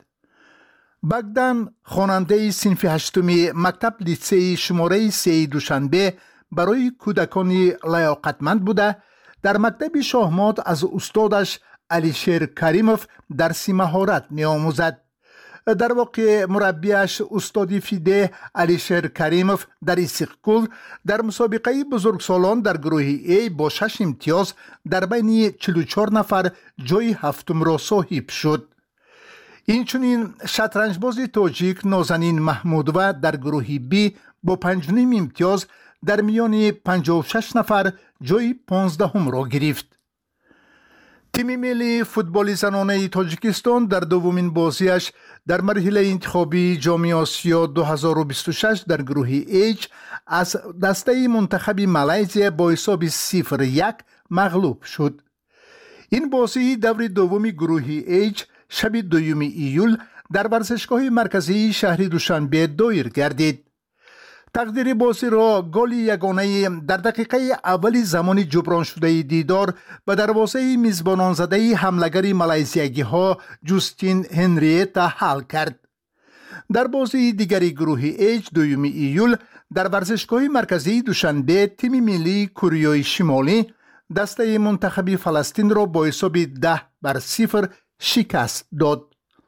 باگدان خواننده صنف هشتمی مکتب لیسه‌ای شماره سه دوشنبه برای کودکان لیاقتمند بوده، در مکتب شاهمات از استادش علیشیر کریموف درس مهارت می آموزد. در واقع مربیش استاد فیده علیشیر کریموف در استقلال در مسابقه بزرگسالان در گروه ای با شش امتیاز در بین چهل و چهار نفر جای هفتم را صاحب شد. اینچنین شطرنجباز تاجیک نازنین محمودوه در گروه بی با پنج و نیم امتیاز در میان پنجاه و شش نفر جای پانزدهم را گرفت. تیم ملی فوتبال زنانه تاجیکستان در دومین بازیش در مرحله انتخابی جام آسیا دو هزار و بیست و شش در گروه ایچ از دسته منتخب مالزی با حساب صفر یک مغلوب شد. این بازی دور دوم گروه ایچ شب دوم ایول در ورزشگاه مرکزی شهر دوشنبه دایر گردید. تقدیر بازی را گل یگانه در دقیقه اول زمان جبران شده دیدار به دروازه میزبانان زده حملگر مالزیایی ها جوستین هنریتا حل کرد. در بازی دیگری گروه ایچ دوم ایول در ورزشگاه مرکزی دوشنبه تیم ملی کره شمالی دسته منتخب فلسطین را با حساب ده بر صفر شکست داد.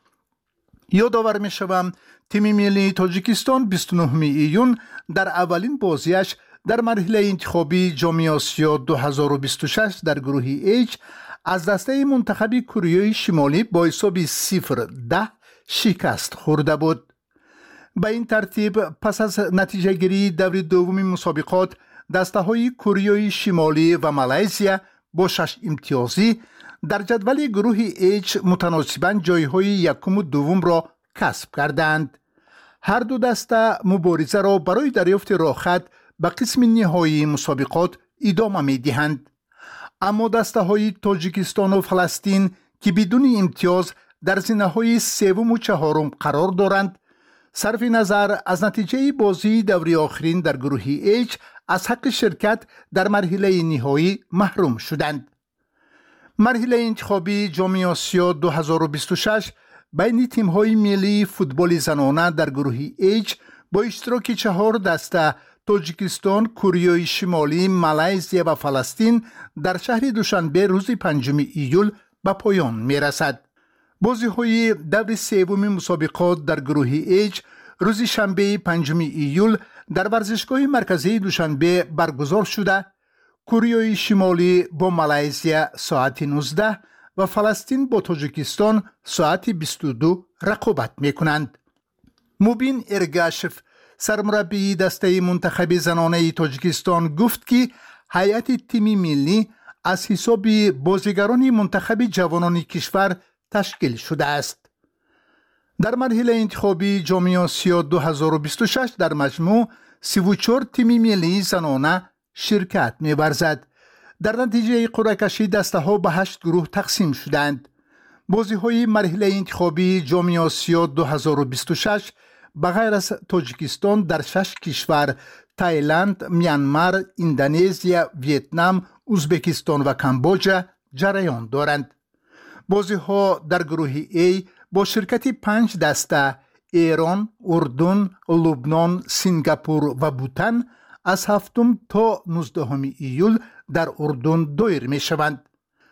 یادآور می شوم تیم ملی تاجیکستان بیست و نه ایون در اولین بازیش در مرحله انتخابی جام آسیا دو هزار و بیست و شش در گروه ایچ از دسته منتخب کره شمالی با حساب صفر ده شکست خورده بود. به این ترتیب پس از نتیجه گیری دور دوم مسابقات دسته های کره شمالی و مالزی با شش امتیازی در جدول گروه ایچ متناسباً جایهای یکم و دوم را کسب کردند. هر دو دسته مبارزه را برای دریافت راحت به قسم نهایی مسابقات ادامه می دهند. اما دسته های تاجیکستان و فلسطین که بدون امتیاز در زینه های سوم و چهارم قرار دارند، صرف نظر از نتیجه بازی دوری آخرین در گروه ایچ از حق شرکت در مرحله نهایی محروم شدند. مرحله انتخابی جام آسیا دو هزار و بیست و شش بین تیم‌های ملی فوتبال زنانه در گروه ایچ با اشتراک چهار دسته تاجیکستان، کره شمالی، مالزی و فلسطین در شهر دوشنبه روز پنجم ایول به پایان می‌رسد. بازی‌های دور سوم مسابقات در گروه ایچ روز شنبه پنجم ایول در ورزشگاه مرکزی دوشنبه برگزار شده. کره شمالی با مالزی ساعت نوزده و فلسطین با تاجیکستان ساعت بیست و دو رقابت می‌کنند. مبین ارگاشف سرمربی دسته منتخب زنانه تاجیکستان گفت که هیئت تیم ملی از حساب بازیگران منتخب جوانان کشور تشکیل شده است. در مرحله انتخابی جام آسیا دو هزار و بیست و شش در مجموع سی و چهار تیم ملی زنانه شرکت می‌ورزد. در نتیجه قرعه کشی دسته ها به هشت گروه تقسیم شدند. بازی های مرحله انتخابی جام آسیا دو هزار و بیست و شش بغیر از تاجیکستان در شش کشور تایلند، میانمار، اندونزیا، ویتنام، ازبکستان و کامبوجا جریان دارند. بازی ها در گروه ای با شرکت پنج دسته ایران، اردن، لبنان، سنگاپور و بوتان از هفتم تا نوزدهم ایول در اردن دایر می شوند.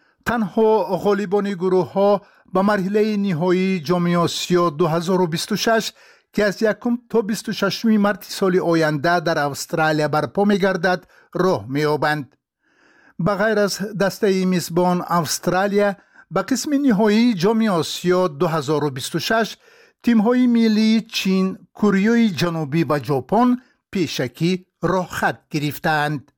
تنها غالبان گروه ها به مرحله نهایی جام آسیا دو هزار و بیست و شش که از یکم تا بیست و ششم مارس سال آینده در استرالیا برپا می گردد راه می یابند. بغیر از دسته میزبان استرالیا به قسم نهایی جام آسیا دو هزار و بیست و شش تیم های ملی چین، کره جنوبی و ژاپن پیشکی راه خط گرفتند.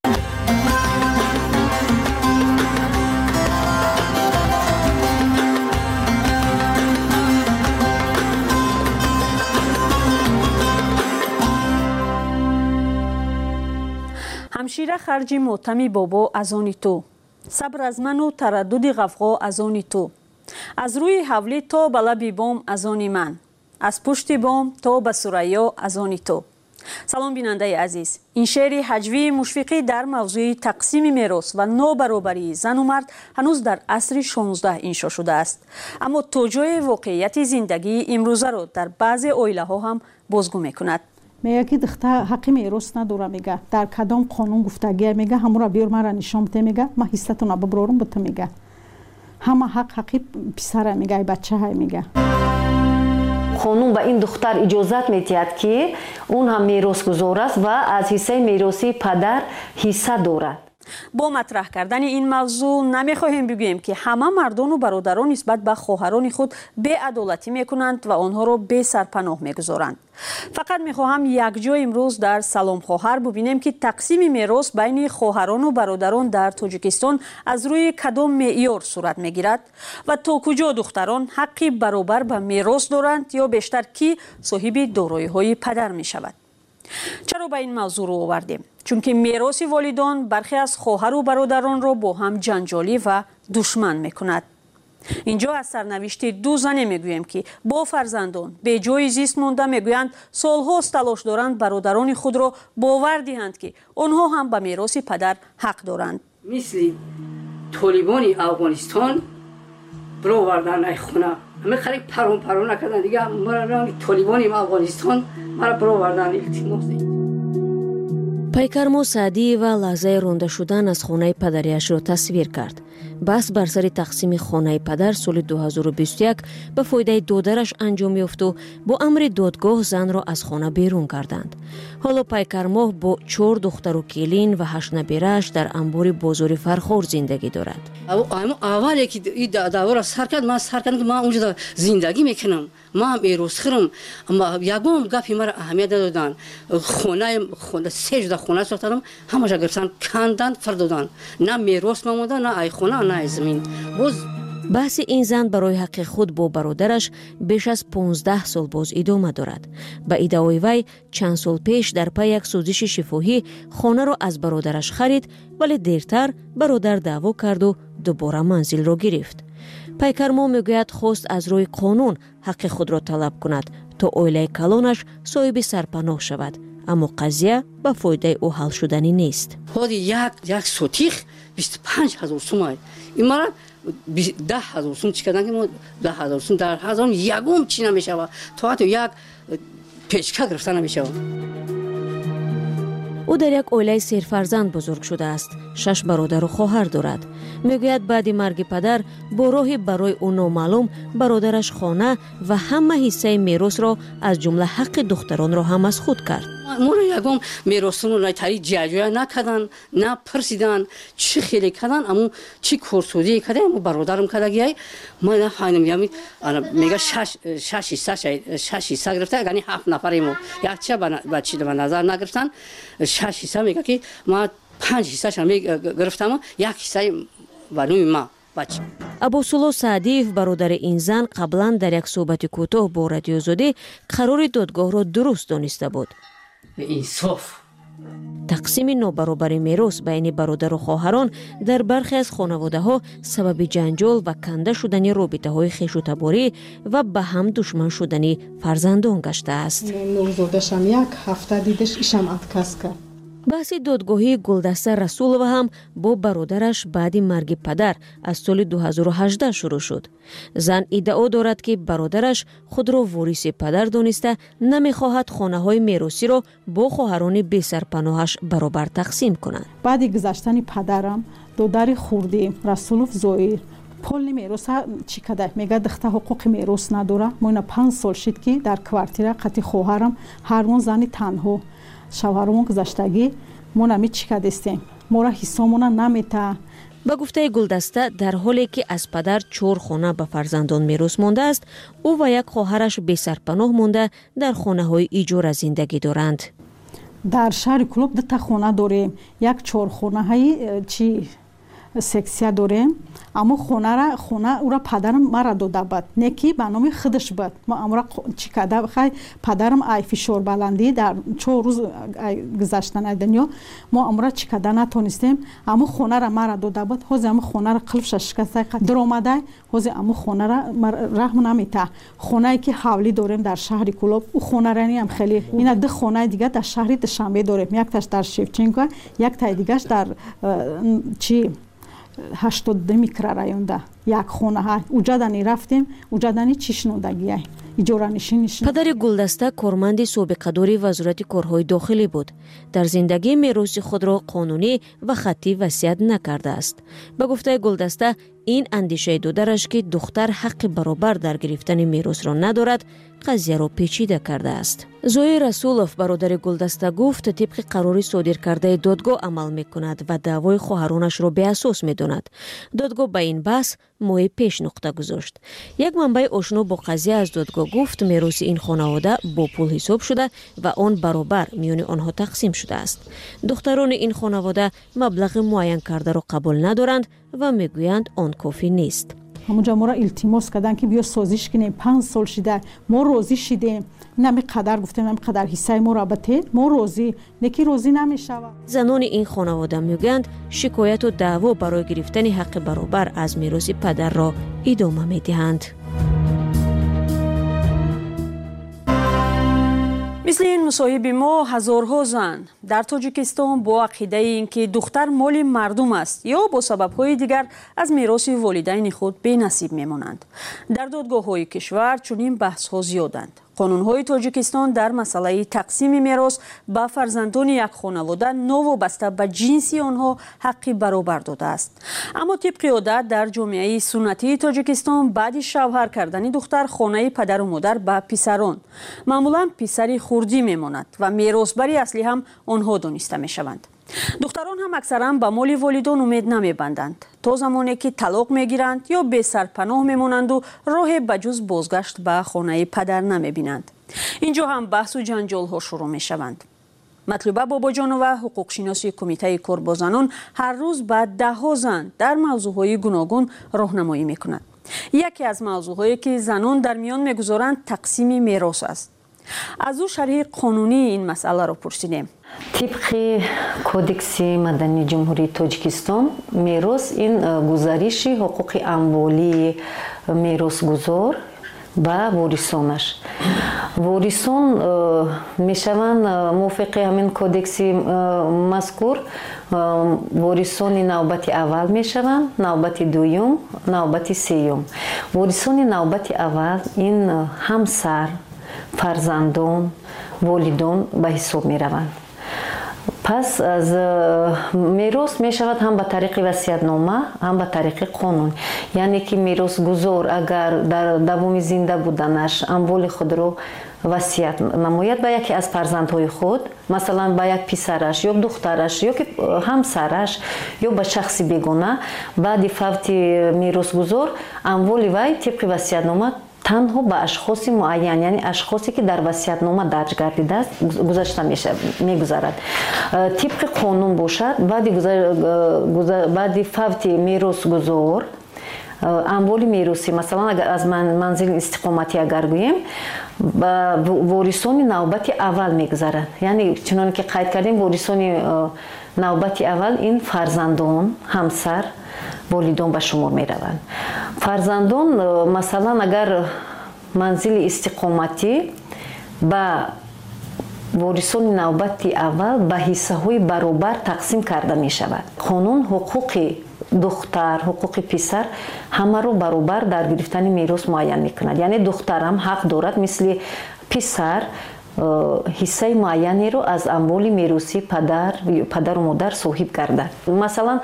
همشیره خرجی موتمی بابا از آنی تو، صبر از من و تردد غفغا از آنی تو، از روی حولی تا به لب بام از آنی من، از پشت بام تا به ثریا از آنی تو. سلام بیننده عزیز، این شعر هجوی مشفقی در موضوع تقسیم میراث و نابرابری زن و مرد هنوز در عصر شانزده انشا شده است، اما توجیه واقعیت زندگی امروزه را در بعضی عائله ها هم بازگو میکند. میگه که دختر حقی میراث نداره، میگه در کدام قانون گفتگی، میگه همون را بیار مرا نشان بده، میگه ما حصتون رو ببرم بده، میگه همه حق حقی پسره، میگه بچه های، میگه қонун ба ин духтар иҷозат метиҳад ки он ҳам меросгузор аст ва аз ҳиссаи мероси падар ҳисса дорад. бо матраҳ кардани ин мавзӯъ намехоҳем бигӯем ки ҳама мардону бародарон нисбат ба хоҳарони худ беадолатӣ мекунанд ва онҳоро бесарпаноҳ мегузоранд. фақат мехоҳам якҷо имрӯз дар Салом хоҳар бубинем ки тақсими мерос байни хоҳарону бародарон дар Тоҷикистон аз рӯи кадом меъёр сурат мегирад ва то куҷо духтарон ҳаққи баробар ба мерос доранд ё бештар ки соҳиби дороиҳои падар мешавад. чаро ба ин мавзӯъ рӯ овардем? чунки мероси волидон бархе аз хоҳару бародаронро бо ҳам ҷанҷолӣ ва душман мекунад. инҷо аз сарнавишти ду зане мегӯем ки бо фарзандон беҷои зист монда мегӯянд солҳост талош доранд бародарони худро бовар диҳанд ки онҳо ҳам ба мероси падар ҳақ доранд. мисли толибони афғонистон бировардан ай хона ҳаме қариб парон парон накардан дига толибони афғонистон мара бировардан илтимос. пайкармо Саъдиева лаҳзаи ронда шудан аз хонаи падариашро тасвир кард. баҳс бар сари тақсими хонаи падар соли ду ҳазору бисту як ба фоидаи додараш анҷом ёфту бо амри додгоҳ занро аз хона берун карданд. ҳоло пайкармоҳ бо чор духтару келин ва ҳашт набирааш дар амбори бозори Фархор зиндагӣ дорад. аввале ки и давора сар кард ман сар кардам ки ман унҷо зиндагӣ мекунам, ман меросхӯрам. ягон гапи мара аҳамият надоданд. хонаи се ҷуда хона сохтадам, ҳамаша гирифтан канданд, фардоданд. на мерос мамонда, на ай хона, на ай замин. боз баҳси ин зан барои ҳаққи худ бо бародараш беш аз понздаҳ сол боз идома дорад. ба иддаои вай чанд сол пеш дар пай як сӯзиши шифоҳӣ хонаро аз бародараш харид, вале дертар бародар даъво карду дубора манзилро гирифт. пайкармо мегӯяд хост аз рӯи қонун ҳаққи худро талаб кунад то оилаи калонаш соҳиби сарпаноҳ шавад, аммо қазия ба фоидаи ӯ ҳал шуданӣ нест. ҳоди як як сотих бисту панҷ ҳазор сумай имара даҳ ҳазор сум чӣ кардан ки мо даҳ ҳазор сум дар ҳазорум ягум чӣ намешавад, то ҳатто як печка гирифта намешавад. ӯ дар як оилаи серфарзанд бузург шудааст. шаш бародару хоҳар дорад. мегӯяд баъди марги падар бо роҳи барои ӯ номаълум бародараш хона ва ҳама ҳиссаи меросро аз ҷумла ҳаққи духтаронро ҳам аз худ кард. моро ягон меросро тари ҷаҷоя накардан, на пирсидан, чӣ хеле кардан, аммо чӣ корсозие кардан, аммо бародарам кардагиай ман нафаҳмидам. ями мега шаш шаш ҳисса шаш ҳисса гирифта, яъни ҳафт нафаре мо якча ба чӣ ба назар нагирифтан. шаш ҳисса мега ки ман панҷ ҳиссаша гирифтам, як ҳиссаи ванӯи ма. абосулло Саъдиев бародари ин зан қаблан дар як суҳбати кӯтоҳ бо радиозодӣ қарори додгоҳро дуруст дониста буд. инсоф тақсими нобаробари мерос байни бародару хоҳарон дар бархе аз хонаводаҳо сабаби ҷанҷол ва канда шудани робитаҳои хешутаборӣ ва ба ҳам душман шудани фарзандон гаштааст. нурзодашам як ҳафта дидаш ишам отказ кард. баҳси додгоҳии Гулдаста Расулова ҳам бо бародараш баъди марги падар аз соли ду ҳазору ҳаждаҳ шурӯъ шуд. зан иддао дорад ки бародараш худро вориси падар дониста намехоҳад хонаҳои меросиро бо хоҳарони бесарпаноҳаш баробар тақсим кунад. баъди гузаштани падарам додари хурдӣ Расулов Зоир полни мероса чӣ када мега духта ҳуқуқи мерос надора. моина панҷ сол шид ки дар квартира қати хоҳарам ҳармон зани танҳо шавҳаромон гузаштагӣ мо нами чӣ кадистем, мора ҳиссомона намета. ба гуфтаи Гулдаста дар ҳоле ки аз падар чор хона ба фарзандон мерос мондааст, ӯ ва як хоҳараш бесарпаноҳ монда дар хонаҳои иҷора зиндагӣ доранд. дар шаҳри Кӯлоб дута хона дорем, як чорхонаҳои чӣ сексия дорем, аммо хонара хона ура падарам мара дода буд, не ки ба номи худаш буд. мо амра чӣ када хай падарам ай фишорбаландӣ дар чор рӯз гузаштанаи дунё мо амра чӣ када натонистем, аммо хонара мара дода буд. ҳозир аммо хонара қилфша шикастай дуромадай, ҳозир аммо хонара раҳм намета. хонае ки ҳавлӣ дорем дар шаҳри Кӯлоб, ӯ хонарaniam хеле ина ду хонаи дигар дар шаҳри Душанбе дорем, якташ дар Шевченко, яктаи дигаш дар чӣ ҳаштод ду микрорайонда як хонаҳа уҷадани рафтем, уҷадани чӣ шунудагия иҷоранишини. падари Гулдаста корманди собиқадори вазорати корҳои дохилӣ буд. дар зиндагӣ мероси худро қонунӣ ва хаттӣ васият накардааст. ба гуфтаи Гулдаста این اندیشه دودرش که دختر حق برابر در گرفتن میراث را ندارد قضیه را پیچیده کرده است. زوی رسولوف برادر گلدسته گفت طبق قراری صادر کرده دادگاه عمل میکند و دعوای خواهرانش را به اساس میداند. دادگاه به این بحث موی پیش نقطه گذاشت. یک منبع آشنا با قضیه از دادگاه گفت میراث این خانواده با پول حساب شده و آن برابر میان آنها تقسیم شده است. دختران این خانواده مبلغ معین کرده را قبول ندارند و میگویند آن کافی نیست. همونجا ما را التماس کردن که بیا سازش کنیم، پنج سال شده ما راضی شدیم، نمی قدر گفتیم نمی قدر حصه ما را بده، ما راضی نکی راضی نمیشود. زنان این خانواده میگویند شکایت و دعوا برای گرفتن حق برابر از میراث پدر را ادامه میدهند. مثل این مصاحب ما هزارها زن در تاجیکستان با عقیده اینکه دختر مال مردم است یا با سبب‌های دیگر از میراث والدین خود بی نصیب میمانند. در دادگاه‌های کشور چنین بحث‌ها زیادند. قانون‌های تاجیکستان در مسئله تقسیم میراث به فرزندان یک خانواده نوابسته به جنس آنها حقی برابر داده است. اما طبق عادت در جامعه سنتی تاجیکستان بعد شوهر کردن دختر خانه پدر و مادر به پسران معمولا پسری خردی میماند و میراثبری اصلی هم آنها دانسته میشوند. دختران هم اکثرا به مال والدان امید نمیبندند تا زمانی که طلاق میگیرند یا به سرپناه میمانند و راه بجز بازگشت به خانه پدر نمیبینند. اینجا هم بحث و جنجال ها شروع میشوند. مطلوبه باباجانوه حقوق شناسی کمیته کار با زنان هر روز به ده ها زن در موضوعهای گوناگون راهنمایی میکند. یکی از موضوعهایی که زنان در میان میگذارند تقسیم میراث است. از او شرح قانونی این مسئله را پرسیدیم. طبق کودکس مدنی جمهوری تاجیکستان میراث این گزارش حقوق اموالی میراثگزار و وارثانش. وارثان میشوند موافق همین کودکس مذکور وارثان نوبت اول میشوند، نوبت دوم، نوبت سوم. وارثان نوبت اول این همسر، فرزندان، والدان به حساب می روند. پس از میراث می شود هم به طریق وصیت‌نامه هم به طریق قانون. یعنی که میراثگزار اگر در دوام زنده بودنش اموال خود را وصیت نماید به یکی از فرزندهای خود، مثلا به یک پسرش یا دخترش یا که همسرش یا به شخص بیگانه، بعد فوت میراثگزار اموال وی طبق وصیت‌نامه تنها به اشخاص معین، یعنی اشخاصی که در وصیت‌نامه درج گردیده است گذاشته میشه میگذارد. طبق قانون باشد بعد بعد فوت میراثگزار اموال میراثی، مثلا اگر از من منزل استقامتی اگر گوییم با وارثان نوبت اول میگذارد. یعنی چنان که قید کردیم وارثان نوبت اول این فرزندان، همسر، والدان به شمار می روند. فرزندان مثلا اگر منزل استقامتی با وارثان نوبت اول به حصه های برابر تقسیم کرده می شود. قانون حقوق دختر، حقوق پسر همه رو برابر در گرفتن میراث معین می کند. یعنی دختر هم حق دارد مثل پسر حصه معینی رو از اموال میراثی پدر پدر و مادر صاحب گردد. مثلا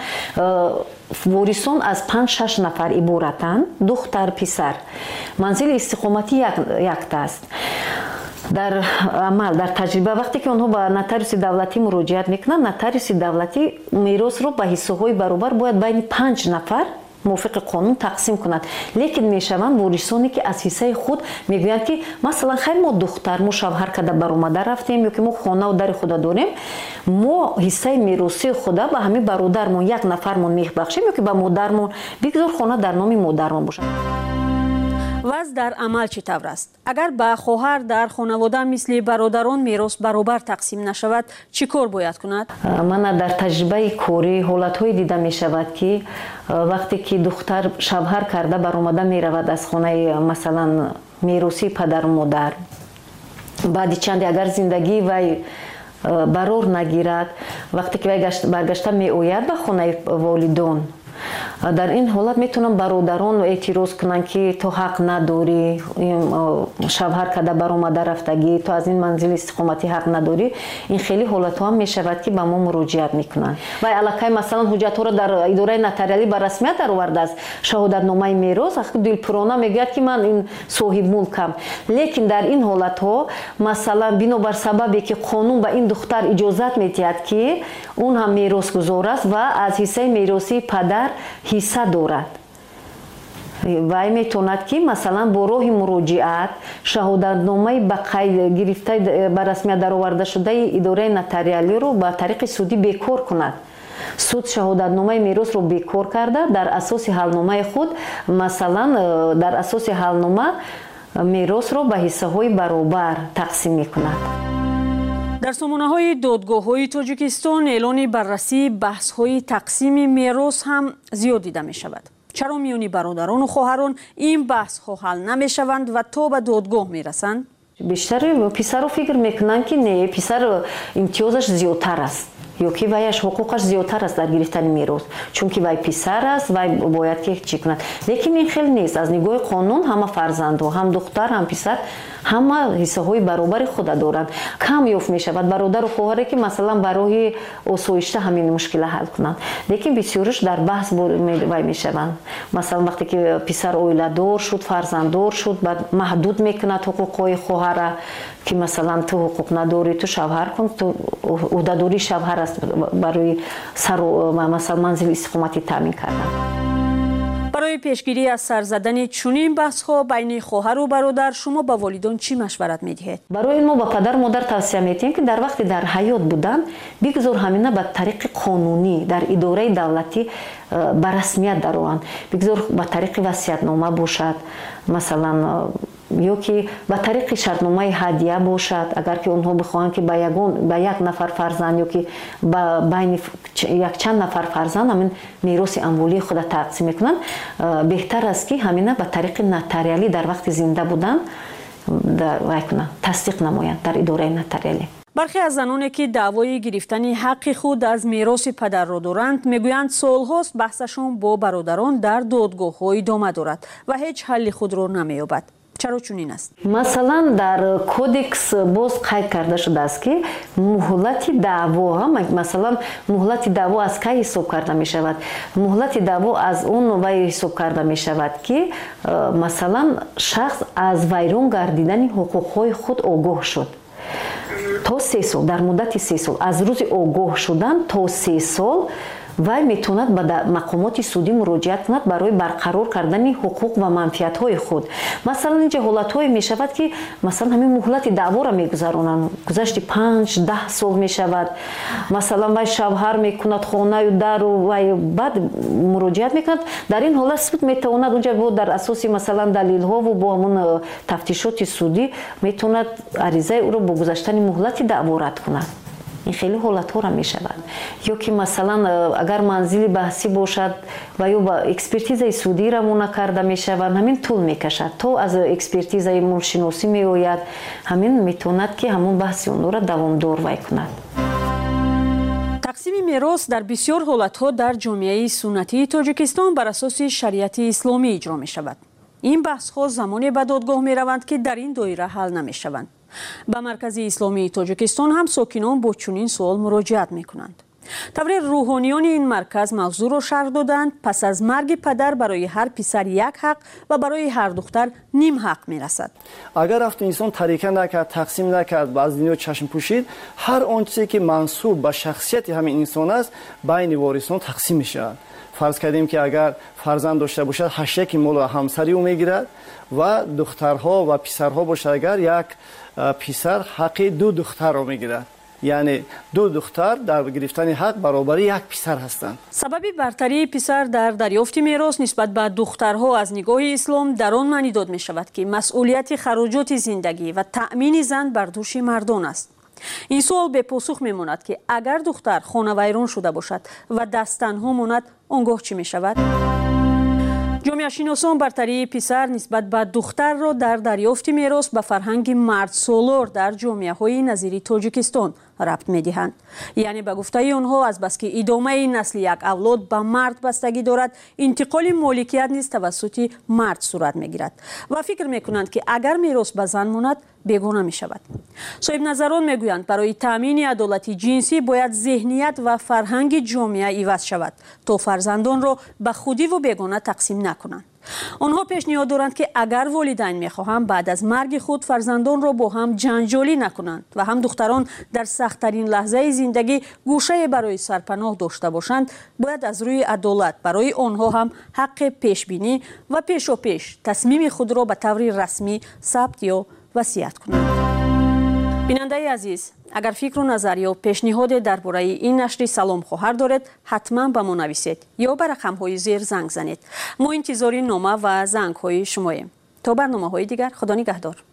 وارثان از پنج شش نفر عبارتند، دختر پسر. منزل استقامتی یک یک است. در عمل در تجربه وقتی که آنها به نotarius دولتی مراجعت میکنند، نotarius دولتی میراث رو به حصه های برابر باید بین پنج نفر موافق قانون تقسیم کند. لیکن میشوند وارثانی که از حصه خود میگویند که مثلا خیلی ما دختر ما شوهر کرده برآمده رفتیم یا که ما خانه و در خود داریم، ما حصه میراثی خود به همین برادرمون یک نفرمون میبخشیم یا که به مادرمون بگذار خانه در نام مادرمون باشه. وضع در عمل چطور است؟ اگر به خواهر در خانواده مثل برادران میراث برابر تقسیم نشود چی کار باید کند؟ من در تجربه کاری حالت‌های دیده می شود که وقتی که دختر شوهر کرده برآمده می رود از خانه مثلا میراثی پدر و مادر، بعد چندی اگر زندگی وی برار نگیرد، وقتی که وی برگشته می آید به خانه والدان، در این حالت میتونن برادران اعتراض کنن که تو حق نداری، شوهر کده بر اومده رفتگی، تو از این منزل استقامتی حق نداری. این خیلی حالت ها هم میشود که به ما مراجعت میکنن و علاقه مثلا حجت ها رو در اداره نتاریالی به رسمیت در آورده است، شهادت نامه میراث، دلپرانه میگه که من این صاحب ملکم. لیکن در این حالت ها مثلا بنابر سببی که قانون به این دختر اجازت میدهد که اون هم میراث گذار است و از حصه میراثی پدر حصه دارد، وای میتوند که مثلا با راه مراجعت شهادت نامه به قید گرفته به رسمیت در آورده شده اداره نتاریالی رو به طریق سودی بیکار کند. سود شهادت نامه میراث رو بیکار کرده، در اساس حلنامه خود مثلا در اساس حلنامه میراث رو به حصه های برابر تقسیم میکند. در سامانه های دادگاه های تاجیکستان اعلان بررسی بحث های تقسیم میراث هم زیاد دیده می شود. چرا میانی برادران و خواهران این بحث ها حل نمی شوند و تا به دادگاه می رسند؟ بیشتر پسر رو فکر میکنن که نه، پسر امتیازش زیادتر است یا که وایش حقوقش زیادتر است در گرفتن میراث، چون که وای پسر است و باید که چی کند. لیکن این خیلی نیست. از نگاه قانون همه فرزند ها، هم دختر هم پسر، همه حصه های برابر خود دارند. کم یافت می شود برادر و خواهری که مثلا برای آسایش همین مشکل حل کنند، لیکن بسیارش در بحث وای می شوند. مثلا وقتی که پسر اویله دار شد، فرزنددار شد، بعد محدود میکند حقوق های خواهر که مثلا تو حقوق نداری، تو شوهر کن، تو عهده‌داری شوهر است برای سر مثلا منزل استقامتی تامین کردن. برای پیشگیری از سر زدن چنین بحث‌ها بین خواهر و برادر شما با والدان چی مشورت می‌دهید؟ برای ما با پدر مادر توصیه می‌کنیم که در وقتی در حیات بودن بگذار همینه به طریق قانونی در اداره دولتی به رسمیت درآیند. بگذار به طریق وصیت‌نامه باشد، مثلا یا که به طریق شرطنامه هدیه باشد، اگر که اونها بخواهند که به یگان به یک نفر فرزند یا که بین یک چند نفر فرزند همین میراث اموالی خود تقسیم کنند، بهتر است که همینه به طریق نتاریالی در وقت زنده بودن در تصدیق نمایند در اداره نتاریالی. برخی از زنانی که دعوای گرفتن حق خود از میراث پدر را دارند میگویند سالهاست بحثشان با برادران در دادگاه‌ها ادامه دارد و هیچ حل خود را نمی‌یابد. چرا چنین است؟ مثلا در کودکس باز قید کرده شده است که مهلت دعوا هم مثلا مهلت دعوا از کی حساب کرده می شود؟ مهلت دعوا از اون وی حساب کرده می شود که مثلا شخص از ویران گردیدن حقوقهای خود آگاه شد. تا سه سال، در مدت سه سال از روز آگاه شدن تا سه سال وی میتوند به مقامات سودی مراجعت کند برای برقرار کردن حقوق و منفعت های خود. مثلا اینجا حالت های می شود که مثلا همین مهلت دعوا را میگذرانند، گذشت پنج ده سال می شود، مثلا وی شوهر میکند خانه و در و بعد مراجعت میکند. در این حالت سود میتواند اونجا با در اساس مثلا دلیل ها و با همون تفتیشات سودی میتواند عریضه او را با گذشتن مهلت دعوا رد کند. این خیلی حالت ها را می شود. یا که مثلا اگر منزل بحثی باشد و یا با اکسپرتیز سودی را مونه کرده می شود، همین طول می کشد تا از اکسپرتیز ملشناسی می آید، همین می تواند که همون بحثی اون را دوامدار وی کند. تقسیم میراث در بسیار حالت ها در جامعه سنتی تاجیکستان بر اساس شریعت اسلامی اجرا می شود. این بحث ها زمانی به دادگاه می روند که در این دایره حل نمی شوند. به مرکز اسلامی تاجیکستان هم ساکنان با چنین سوال مراجعت می کنند. طوری روحانیان این مرکز موضوع را شرح دادند پس از مرگ پدر برای هر پسر یک حق و برای هر دختر نیم حق می رسد. اگر رفت انسان طریقه نکرد، تقسیم نکرد و از دنیا چشم پوشید، هر آنچه که منسوب به شخصیت همین انسان است بین وارثان تقسیم می شود. فرض کردیم که اگر فرزند داشته باشد هشت یک مال همسری او میگیرد و دخترها و پسرها باشد اگر یک پسر حق دو دختر را میگیرد، یعنی دو دختر در گرفتن حق برابر یک پسر هستند. سبب برتری پسر در دریافت میراث نسبت به دخترها از نگاه اسلام در آن معنی داده می شود که مسئولیت خراجات زندگی و تأمین زن بر دوش مردان است. این سوال به پاسخ میماند که اگر دختر خانه ویران شده باشد و دست تنها ماند آنگاه چی می شود؟ جامعه شناسان برتری پسر نسبت به دختر را در دریافت میراث به فرهنگ مرد سالار در جامعه های نظیر تاجیکستان ربط می‌دهند. یعنی به گفته آنها از بس که ادامه نسل یک اولاد به مرد بستگی دارد، انتقال مالکیت نیز توسط مرد صورت می‌گیرد و فکر می‌کنند که اگر میراث به زن ماند بیگانه می شود. صاحب نظران می گویند برای تامین عدالت جنسی باید ذهنیت و فرهنگ جامعه عوض شود تا فرزندان را به خودی و بیگانه تقسیم نکنند. آنها پیشنهاد دارند که اگر والدین می خواهند بعد از مرگ خود فرزندان را با هم جنجالی نکنند و هم دختران در سخت‌ترین لحظه زندگی گوشه برای سرپناه داشته باشند، باید از روی عدالت برای آنها هم حق پیشبینی و پیشا پیش تصمیم خود را به طور رسمی ثبت یا وصیت کنند. بیننده عزیز، اگر فکر و نظر یا پیشنهاد درباره این نشر سلام خواهر دارید، حتما به ما نویسید یا به رقم‌های زیر زنگ زنید. ما انتظار نامه و زنگ‌های شماییم. تا برنامه‌های دیگر، خدا نگهدار.